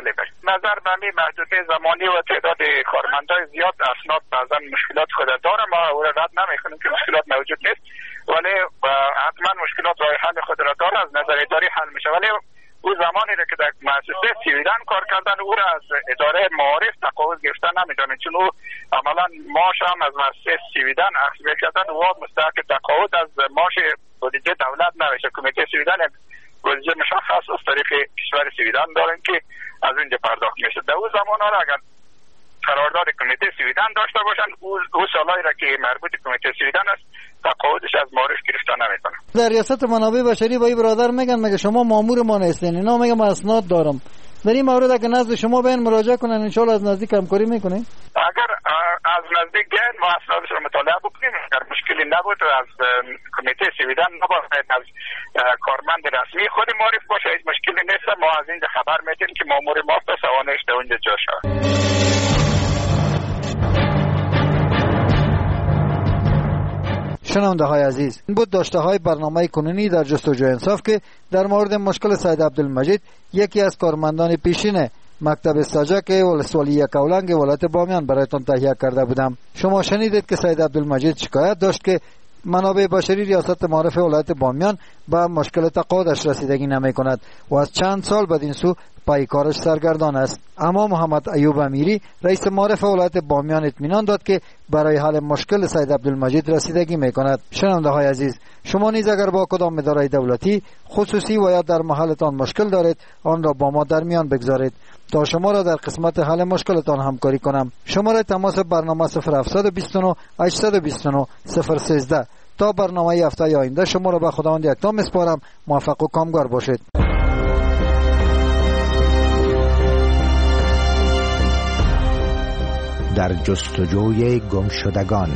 نظر به می محدوده زمانی و تعداد کارمندای زیاد اسناد بعضا مشکلات خود داره. ما او را رد نمیکنیم که مشکلات موجود نیست، ولی حتما مشکلات راه حل خود را داره، از نظر اداری حل میشه. ولی او زمانی را که در مؤسسه سویدن کار کردن او را از اداره معارف تقاعد گرفتن نمیدونه، چون او عملا ماش هم از مؤسسه سویدن اخذ کردن و مستحق تقاعد از ماش بودجه دولت نمیشه. کمیته سویدن بودجه مشخص از طریق کشور سویدن دارن که از اینجا پرداخت میشه. در اون زمان ها اگر مربوط کمیته سویدن است، تقاعدش از معارف گرفتار نمیکنه. در ریاست منابع بشری با این برادر میگن مگه شما مامور ما نیستین؟ اینا میگم اسناد دارم. در این مورد اگه نزد شما بیان مراجعه کنن ان شاء الله از نزدیک همکاری میکنیم. اگر از نزدیک بیان ما اسنادش رو مطالعه بکنیم، اگر مشکلی نبود از کمیته سویدن نباید از کارمند رسمی خود معرف باشه، هیچ مشکلی نیست. ما از اینجا خبر میدیم که مامور ما سوانش در اونجا جا شود. شنونده های عزیز، این بود داشته های برنامه کنونی در جستجوی انصاف که در مورد مشکل سید عبدالمجید، یکی از کارمندان پیشین مکتب ساجک ولسوالی یکاولنگ ولایت بامیان برایتان تهیه کرده بودم. شما شنیدید که سید عبدالمجید شکایت داشت که منابع بشری ریاست معارف ولایت بامیان به مشکل تقاعدش رسیدگی نمی کند و از چند سال بدین سو پای کارش سرگردان است. اما محمد ایوب امیری رئیس معارف ولایت بامیان اطمینان داد که برای حل مشکل سید عبدالمجید رسیدگی می کند. شنونده های عزیز، شما نیز اگر با کدام اداره دولتی خصوصی و یا در محلتان مشکل دارید، آن را با ما در میان بگذارید تا شما را در قسمت حل مشکلتان همکاری کنم. شماره تماس برنامه 0729 829 013. تا برنامه هفته آینده شما را به خداوند یکتا میسپارم. موفق و کامگار باشید. در جستجوی گمشدگان.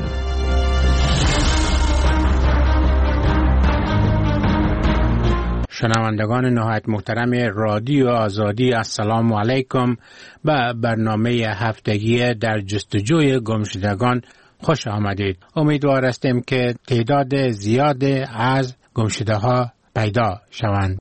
شنوندگان نهایت محترم رادیو آزادی، السلام علیکم. به برنامه هفتگی در جستجوی گمشدگان خوش آمدید. امیدوار هستیم که تعداد زیاد از گمشده ها پیدا شوند.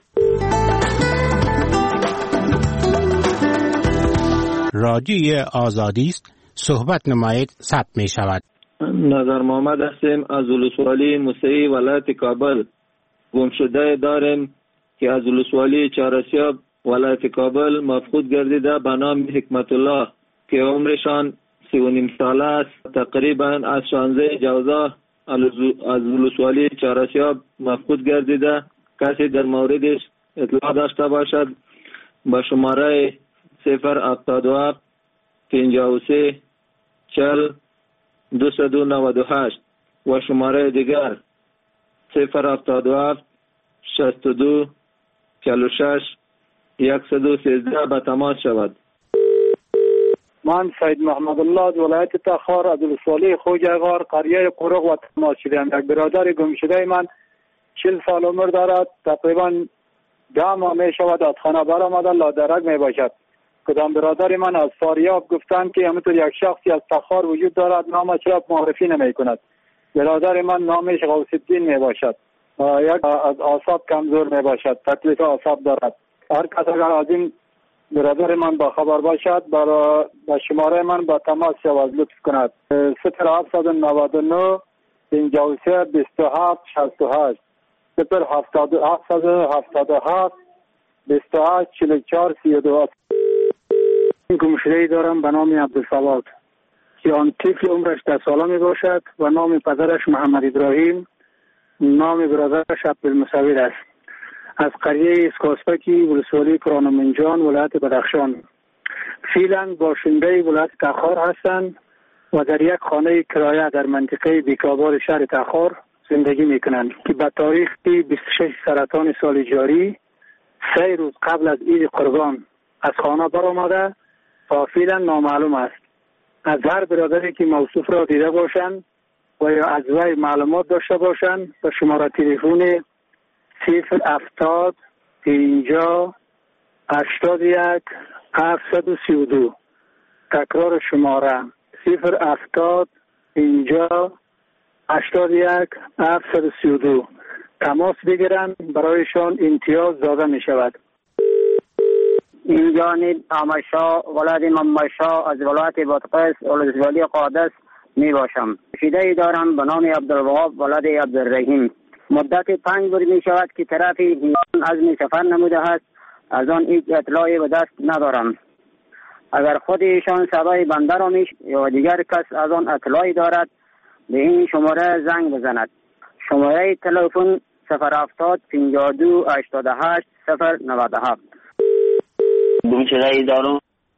رادیو آزادی است، صحبت نمایید، ثبت می شود. نظر محمد هستیم از ولسوالی موسعی ولایت کابل. گمشده داریم که از ولسوالی چهارسیاب ولایت کابل مفقود گردیده به نام حکمت الله که عمرشان 39 ساله است. تقریبا از 16 جوزا از ولسوالی چهارسیاب مفقود گردیده. کسی در موردش اطلاع داشته باشد با شماره 077 53 40 298 و شماره دیگر 077 62 46 113 به تماس شود. من سید محمد الله از ولایت تخار از ولسوالی خوجغار قریه قرق و تماس شدم. یک برادر گم شده من 40 سال عمر دارد. تقریبا 10 ماه می شود از خانه برآمده، لادرک می باشد. کدام برادر من از فاریاب گفتند که همینطور یک شخصی از تخار وجود دارد، نامش را معرفی نمی کند. برادر من نامش غوث الدین می باشد. یک از اعصاب کمزور می باشد، تکلیف اعصاب دارد. هر کس اگر از این برادر من با خبر باشد با شماره من با تماس شود، لطف کند. 0799 53 27 68 0777 28 44 32. این گمشده‌ای دارم به نام عبدالصواد که آن طفل عمرش 10 ساله می باشد و نام پدرش محمد ابراهیم، نام برادرش عبدالمصور است. از قریه اسکاسپکی ولسوالی کرانمنجان ولایت بدخشان. فعلا باشنده ولایت تخار هستند و در یک خانه کرایه در منطقه بیکابار شهر تخار زندگی میکنند که به تاریخ 26 سرطان سال جاری 3 روز قبل از عید قربان از خانه برآمده و فعلا نامعلوم است. از هر برادری که موصوف را دیده باشند و یا از وی معلومات داشته باشند به شماره تلفن 070 50 81 732. تکرار شماره 070 50 81 732. تماس بگیرند، برایشان امتیاز داده می شود. این جانب آمشا ولایت ممشا از ولایت بادغیس ولسوالی قادس می باشم. شیده دارم به نام عبدالوهاب ولایت عبدالرحیم. مدت 5 روز می شود که طرف ایران عزم سفر نموده است، از آن هیچ اطلاعی به دست ندارم. اگر خود ایشان صدای بنده را یا دیگر کس از آن اطلاعی دارد به این شماره زنگ بزند. شماره تلفن 070 52 88 097. گمشده‌ای دارم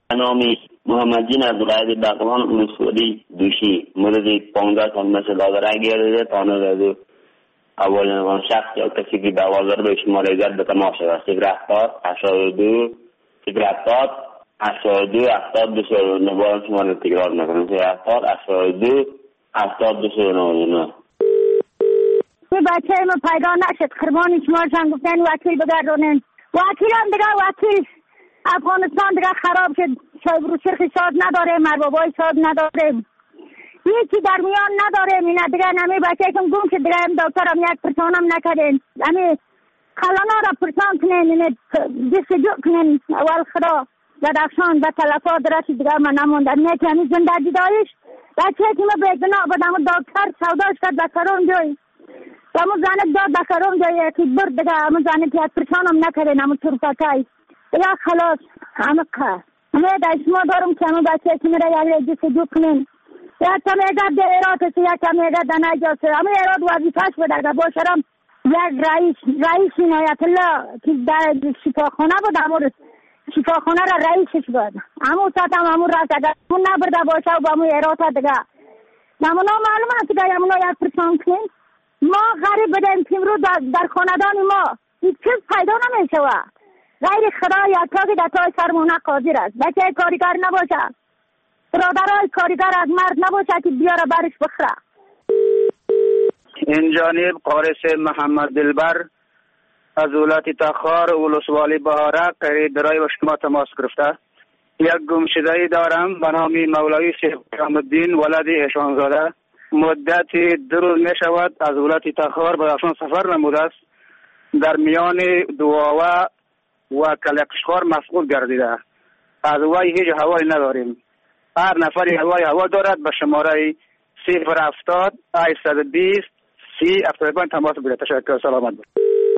نام محمدین از ولایت بغلان ولسوالی دوشی مورد 15 سال مثل دادرنگ گرده تانه داده اول شخص یا کسی که دوازده به شماره زد به تماس شده 080 82 82 72 نباید شماره تکرار نکنم 82 72 بچه ما پیدا نشد خربانی شمارشان گفتن وکیل بگردونن وکیل هم دیگه وکیل افغانستان دیگه خراب شد شای بروشرخی شاد نداریم مربابای شاد نداریم هیچی در میان نداریم اینه دیگه نمی بچه کم گم شد دیگه هم دکتر هم یک پرسان هم نکردین همی خلانا را پرسان کنین اینه جستجو کنین اول خدا بدخشان به تلفات رسی دیگه من نموندم نه که همی زندگی دایش بچه که ما بگنا بدم دکتر سوداش کرد بکرون جای همون زنک داد بکرون جای که برد دیگه همون زنک یک پرسان هم نکردین همون طرفتای دیگه خلاص همه که همه دشما دارم که همه بچه که میره یک جستجو کنین یک کم اگر در ایراد است یک کم اگر در نجاست همه ایراد وظیفه‌اش بده باشرم یک رئیس عنایت الله که در شفاخانه بود همون شفاخانه را رئیسش بود همون ساعت هم همون راست اگر همون نبرده باشه و همون ایراد دیگه همون معلوم است که همون یک پرسان کنین ما غریب بدیم که امروز در خاندان ما هیچ چیز پیدا نمیشه غیر خدا یکتا که در تای سرمونه قادر است بچه کارگر نباشه برادرای کارگر از مرد نباشه که بیاره برش بخره این جانب قارس محمد دلبر از ولایت تخار ولسوالی بهارک قریب برای با شما تماس گرفته یک گمشده‌ای دارم به نام مولوی شیخ الدین ولد احسانزاده مدت 2 روز می شود از ولایت تخار به بدخشان سفر نموده است در میان دواوه و کلکشخوار مسئول گردیده از وی هیچ هوایی نداریم هر نفری هوا دارد به شماره 070 820 3075 تماس بگیرید. تشکر سلامت باشید.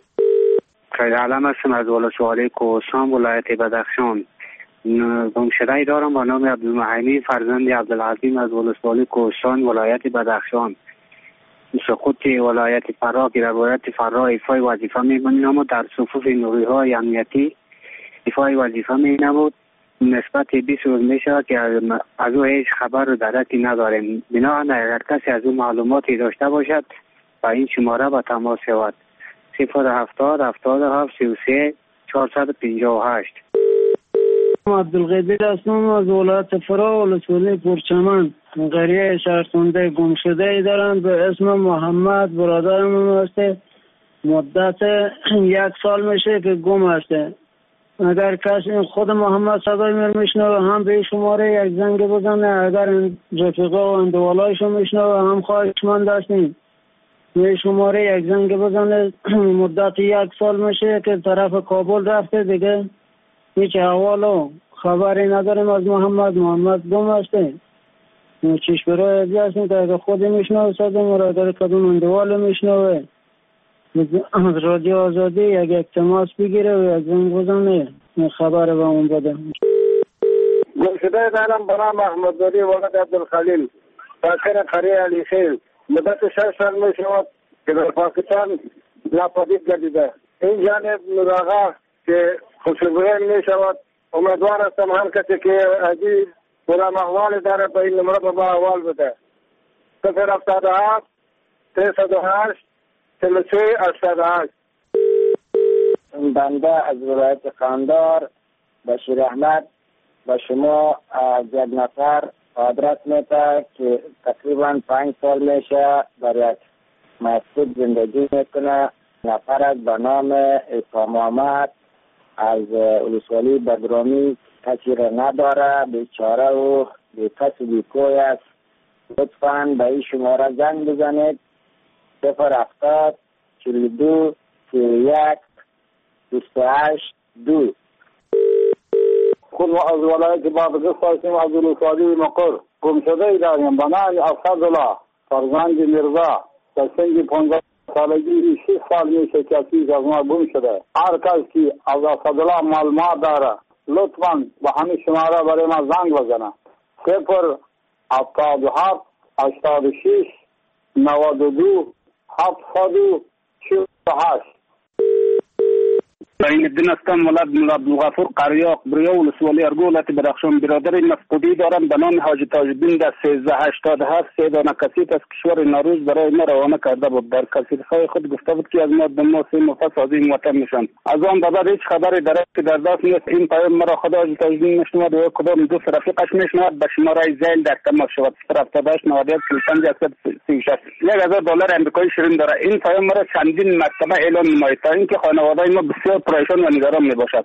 خیر علم هستم از ولسوالی کوهستان ولایت بدخشان. گمشده‌ای دارم با نام عبدالمحیمی فرزند عبدالعظیم از ولسوالی کوهستان ولایت بدخشان. سقوط ولایت فرا که در ولایت فرا ایفای وظیفه می‌کنیم اما در صفوف نیروهای امنیتی ایفای وظیفه نبود نسبت 20 روز میشه که از او هیچ خبر و درکی نداریم بنابراین اگر کسی از او معلوماتی داشته باشد با این شماره با تماس شود 070 77 33 458. عبدالقادر هستم از ولایت فرا ولسوالی پرچمن قریه شهرسنده گمشده دارم به اسم محمد برادرم هسته مدت 1 سال میشه که گم هسته اگر کسی خود محمد صدای میشنوه هم به شماره یک زنگ بزنه اگر رفیقا و اندوالایشو میشنوه هم خواهشمند هستیم به شماره یک زنگ بزنه مدت 1 سال میشه که طرف کابل رفته دیگه هیچ احوال و خبری نداریم از محمد گم هسته چیش برای ازی هستیم که اگر خودی میشنوه صدای ما را اگر کدوم اندوال میشنوه از رادیو آزادی یک تماس بگیره و یک زنگ بزنه خبر به اون بده. گمشده دارم برام احمدزاده ولد عبدالخلیل ساکن قریه علی خیل مدت 6 سال می شود که در پاکستان ناپدید گردیده این جانب نوراغا که خوشبوی می شود امیدوار هستم هر کسی که عزیز برام احوال داره به این نمره به ما احوال بده 077 308 33 88. بنده از ولایت قندار بشیر احمد به شما از یک نفر آدرس میده که تقریبا 5 سال میشه در یک مسجد زندگی میکنه نفر به نام عیسی محمد از ولسوالی بدرامی کسی را نداره بیچاره و بیکس و بیکوی است لطفاً به این شماره زنگ بزنید 070 42 31 28 2. خود از ولایت بادغیس هستیم از ولسوالی مقر گمشده داریم به نام اسدالله فرزند میرزا در سن 15 سالگی 6 سال میشه که از ما گم شده هر کس که از اسدالله معلومات داره لطفاً به همین شماره برای ما زنگ بزنه 077 86 92 748. این الدین هستم، ولد مولا عبدالغفور قریاق بریا ولسوالی ارگو ولایت بدخشان. برادر مفقودی دارم به نام حاجی تاج‌الدین در 1387 سه دانه کسیت از کشور نوروز برای ما روانه کرده بود. در کسیت‌های خود گفته بود که از ما دو سه مفصل از این وطن میشن. از آن بعد هیچ خبری در دست نیست. این پیام مرا خدا حاجی تاج‌الدین میشنود و کدام دوست رفیقش میشنود. به شماره زیل در تماس شود 078 91 35 136 $1000 آمریکایی شیرین داره. این پیام مرا چندین مرتبه اعلام نماید تا اینکه خانواده ما بسیار پریشان و نگران میباشد.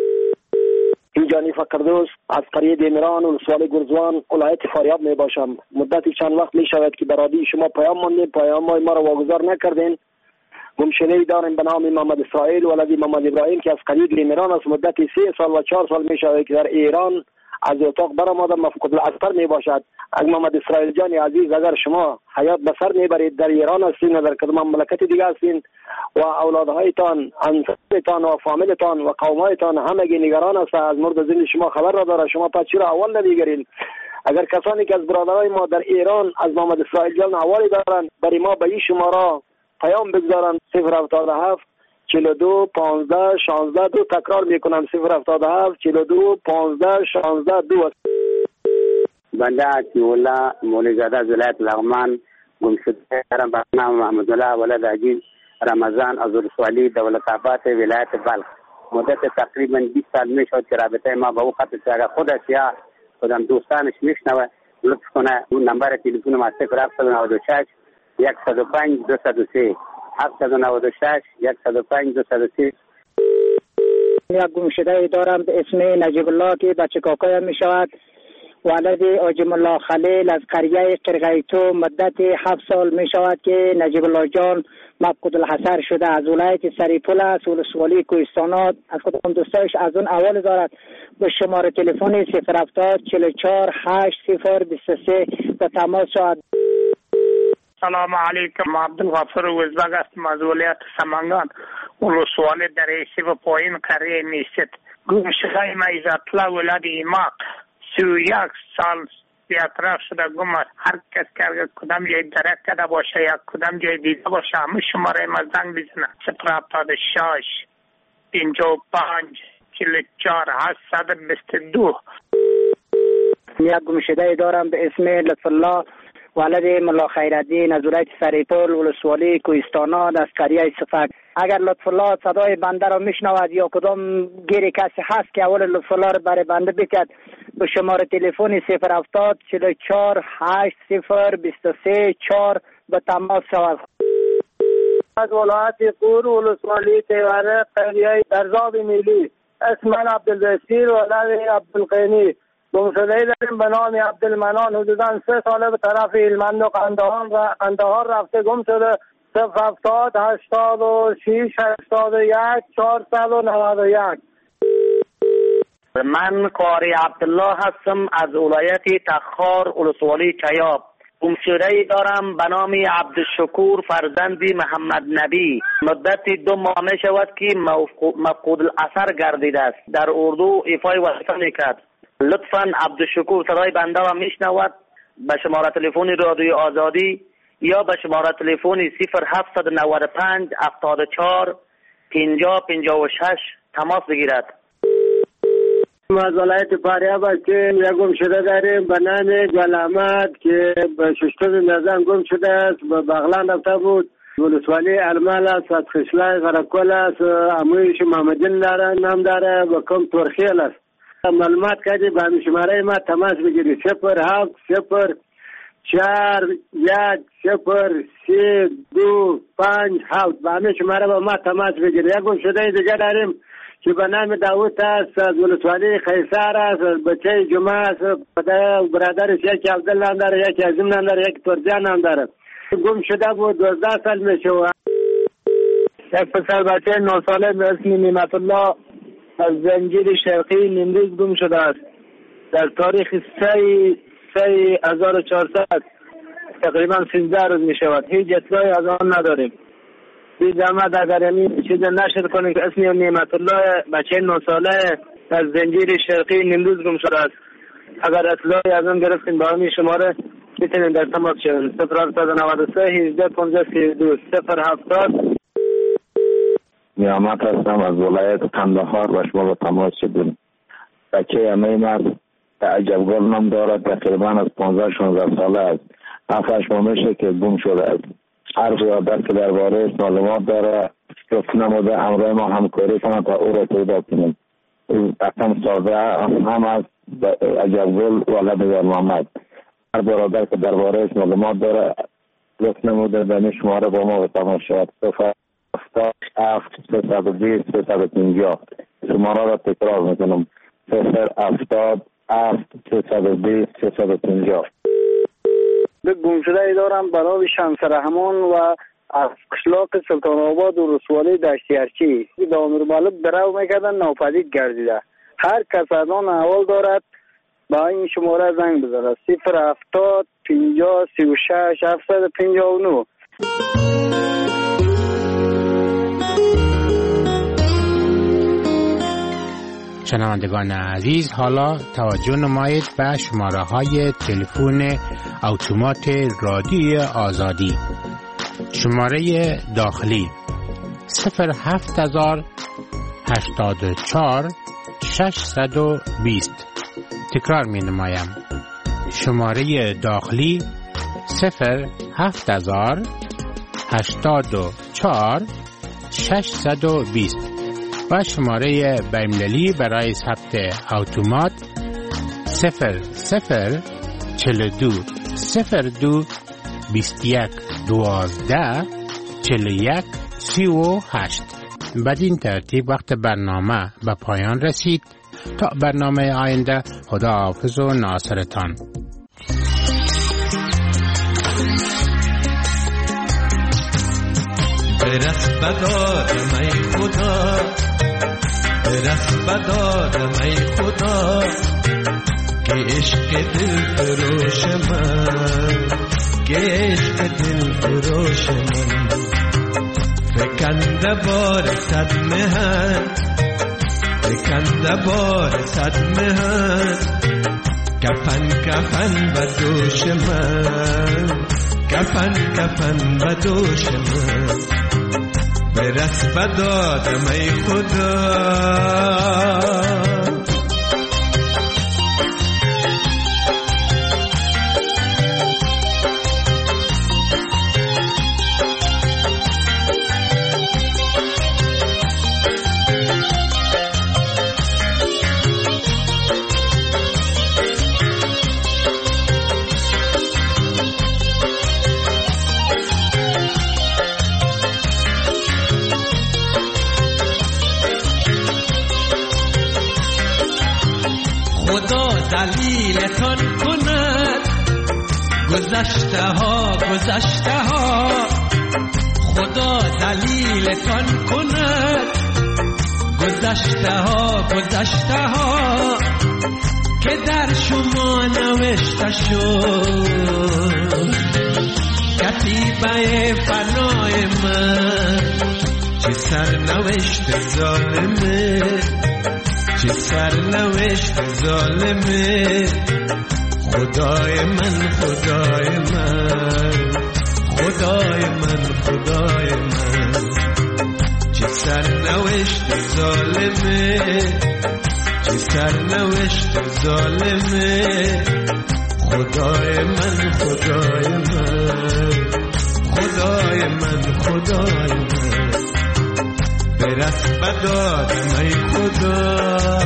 اینجانی فکردوس از قریه دیمران و ولسوالی گرزوان ولایت فاریاب می باشم. مدتی چند وقت می شود که برادی شما پیام ماندیم، پیام ما را واگذار نکردین. گمشده‌ای داریم به نام محمد اسرائیل ولد محمد ابراهیم که از قریه دیمران است. مدتی 3 سال و 4 سال می شود که در ایران از اتاق برآمده مفقود الاثر می باشد. اگر محمد اسرائیل جان عزیز اگر شما حیات به سر میبرید در ایران هستین و در کدام مملکت دیگه هستین و اولادهایتان، انسانتان و فامیلتان و قومایتان همگی نگران است از مورد زندگی شما خبر را داره، شما پس چرا اول نمیگیرین؟ اگر کسانی که از برادرای ما در ایران از محمد اسرائیل جان حوالی دارن برای ما به این شماره پیام بگذارن 077 42 15 16 2. تکرار میکنم 077 42 15 16 2. بنده عطی‌الله مولوی‌زاده از ولایت لغمان گمشده دارم به نام محمد الله ولد عجیب رمضان از ولسوالی دولت‌آباد ولایت بلخ. مدت تقریبا 20 سال میشد که رابطه ما با او قطع شد. اگر خودش یا خودم دوستانش میشنوه لطف کنه اون نمبر تلفن ما 0796 105 203 796 105 203. یک گمشده دارم به اسم نجیب الله که بچه کاکایم می شود. ولد آجم الله خلیل از قریه قرغیتو. مدت 7 سال می شود که نجیب الله جان مفقود الحصر شده. از ولایت سریپول است ولسوالی کوهستانات. از خودم دوستایش از اون اول دارد به شماره تلفن 070 44 80 23 به تماس شد. سلام علیکم. عبدالغفور وزبگ هستم از ولایت سمنگان ولسوالی در ایسی و پایین قریه میست. گمشده ما عزت‌الله ولد ایماق 31 سال بی‌اطراف شده گم. هر کس که کدام جای درک کرده باشه یا کدام جای دیده باشه همه شماره ما زنگ بزنه 076 55 44 822. یک گمشده دارم به اسم لطف الله ولد ملا خیرالدین از ولایت سریپول ولسوالی کوهستانات از قریه صفک. اگر لطف الله صدای بنده را میشنود یا کدام گیر کسی هست که اول لطف الله را برای بنده بکرد به شماره تلفن 070 44 80 23 4 به تماس شود. از ولایت قور ولسوالی تیوره قریه درزاب میلی. اسم من عبدالبصیر ولد عبدالقینی. گمشده‌ای داریم به نام عبدالمنان. حدوداً 3 ساله به طرف هلمند و قندهار رفته گم شده. 070 86 81 491. من قاری عبدالله هستم از ولایت تخار ولسوالی چیاب. گمشده‌ای دارم به نام عبدالشکور فرزندی محمد نبی. مدت 2 ماه می شود که مفقود الاثر گردیده است. در اردو ایفای وظیفه میکرد. لطفاً عبدالشکور صدای بنده را میشنود به شماره تلفن رادیو آزادی یا به شماره تلفن 0795 74 50 56 تماس بگیرد. از ولایت فاریاب که یک گمشده داریم به نام گل احمد که به ششتم نظام گم شده است. به بغلان رفته بود. ولسوالی المال است. از خشلای غرقل است. امویش محمدین داره نام داره و کم ترخیل است. معلومات کردی به شماره ما تماس بگیری 07 0 4 1 0 3 2 5 7. به همین شماره با ما تماس بگیری. یک گمشده دیگه داریم که به نام داوود است از ولسوالی قیصر است. بچه جمعه است. برادرش یکی عبدالله نام داره، یکی عظیم نام داره، یکی ترجان نام داره. گم شده بود 12 سال میشه. یک پسر بچه 9 ساله به اسم نعمت الله از زنجیر شرقی نیمروز گم شده است. در تاریخ 3/1400 تقریبا 13 روز می شود. هیچ اطلاعی از آن نداریم. بی زحمت اگر این چیز نشر کنیم که اسم نعمت الله بچه 9 ساله از زنجیر شرقی نیمروز گم شده است. اگر اطلاعی از آن گرفتیم با همین شماره میتونیم در تماس شویم. 093 18 15 32 070 نیامت هستم از ولایت قندهار و شما با تماس شدیم. بچه امیم است که عجبگل نام دارد، تقریبا از 15-16 ساله است. 7-8 ماه میشه که گم شده است. هر برادر که درباره معلومات داره لطف نموده همراه ما همکاری کنند تا او را پیدا کنیم. او رقم ساده هم از عجبگل ولد یار محمد. هر برادر که درباره معلومات داره لطف نموده به شماره با ما تماس شود. 077-320-350 شماره را تکرار میکنم 077-320-350. گم شده دارم برای شمس رحمان و از قشلاق سلطان آباد و رسوالی دشتی ارچی دامیر مالب درو میکردن ناپدید گردیده. هر کس از آن احوال دارد با این شماره زنگ بزنه 070-50-36-759. شنوندگان عزیز، حالا توجه نمایید به شماره های تلفن اتومات رادیوی آزادی. شماره داخلی 07084-620. تکرار می نمایم. شماره داخلی 07084-620 و شماره بین‌المللی برای ثبت اتومات 004221124138. بدین ترتیب وقت برنامه به پایان رسید. تا برنامه آینده، خداحافظ و ناصرتان. برس بدادم ای خدا، برس بدادم ای خدا که عشق دل فروش من، که عشق دل فروش من فکنده بار صد مهن، فکنده بار صد مهن کفن کفن به دوش من، کفن کفن به دوش من برس بدادم ای خدا. دلیلتان کند گذشته ها گذشته ها، خدا دلیلتان کند گذشته ها گذشته ها که در شما نوشته شد کتیبه فنای من. چه سرنوشت ظالمه، چه سرنوشت ظالمه خدای من، خدای من، خدای من، خدای من. چه سرنوشت ظالمه، چه سرنوشت ظالمه خدای من، خدای من، خدای من، خدای من. برس بدادم ای خدا.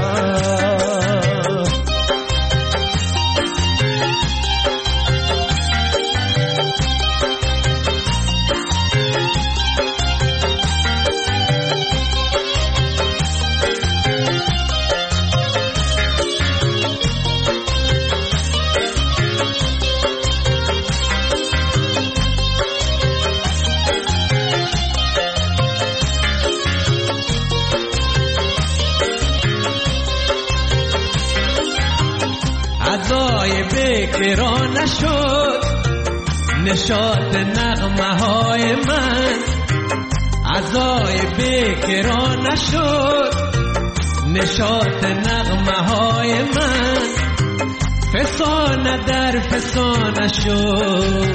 بکرا نشد نشاط نغمه های من، عزای بکرا نشد نشاط نغمه های من، فسانه در فسانه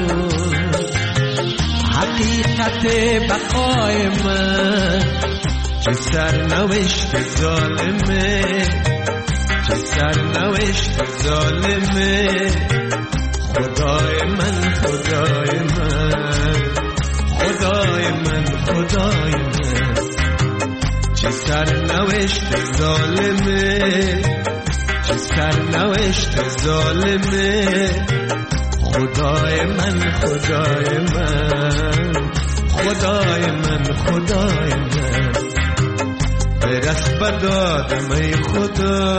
شد حقیقت بقای من، چه سرنوشت ظالمه، چه سرنوشت ظالمه. خدای من خدای من، خدای من خدای من. چه سرنوشت ظالمه، چه سرنوشت ظالمه. خدای من خدای من، خدای من خدای من. برس بدادم ای خدا.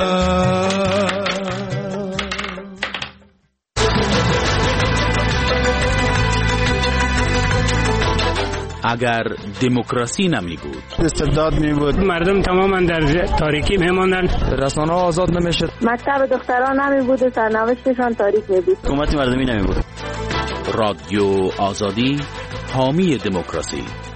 اگر دموکراسی نمی بود، استبداد می بود، مردم تماما در تاریکی می ماندند، رسانه ها آزاد نمی شد، مکتب دختران نمی بود و سرنوشتشان تاریک می بود، حکومت مردمی نمی بود. رادیو آزادی، حامی دموکراسی.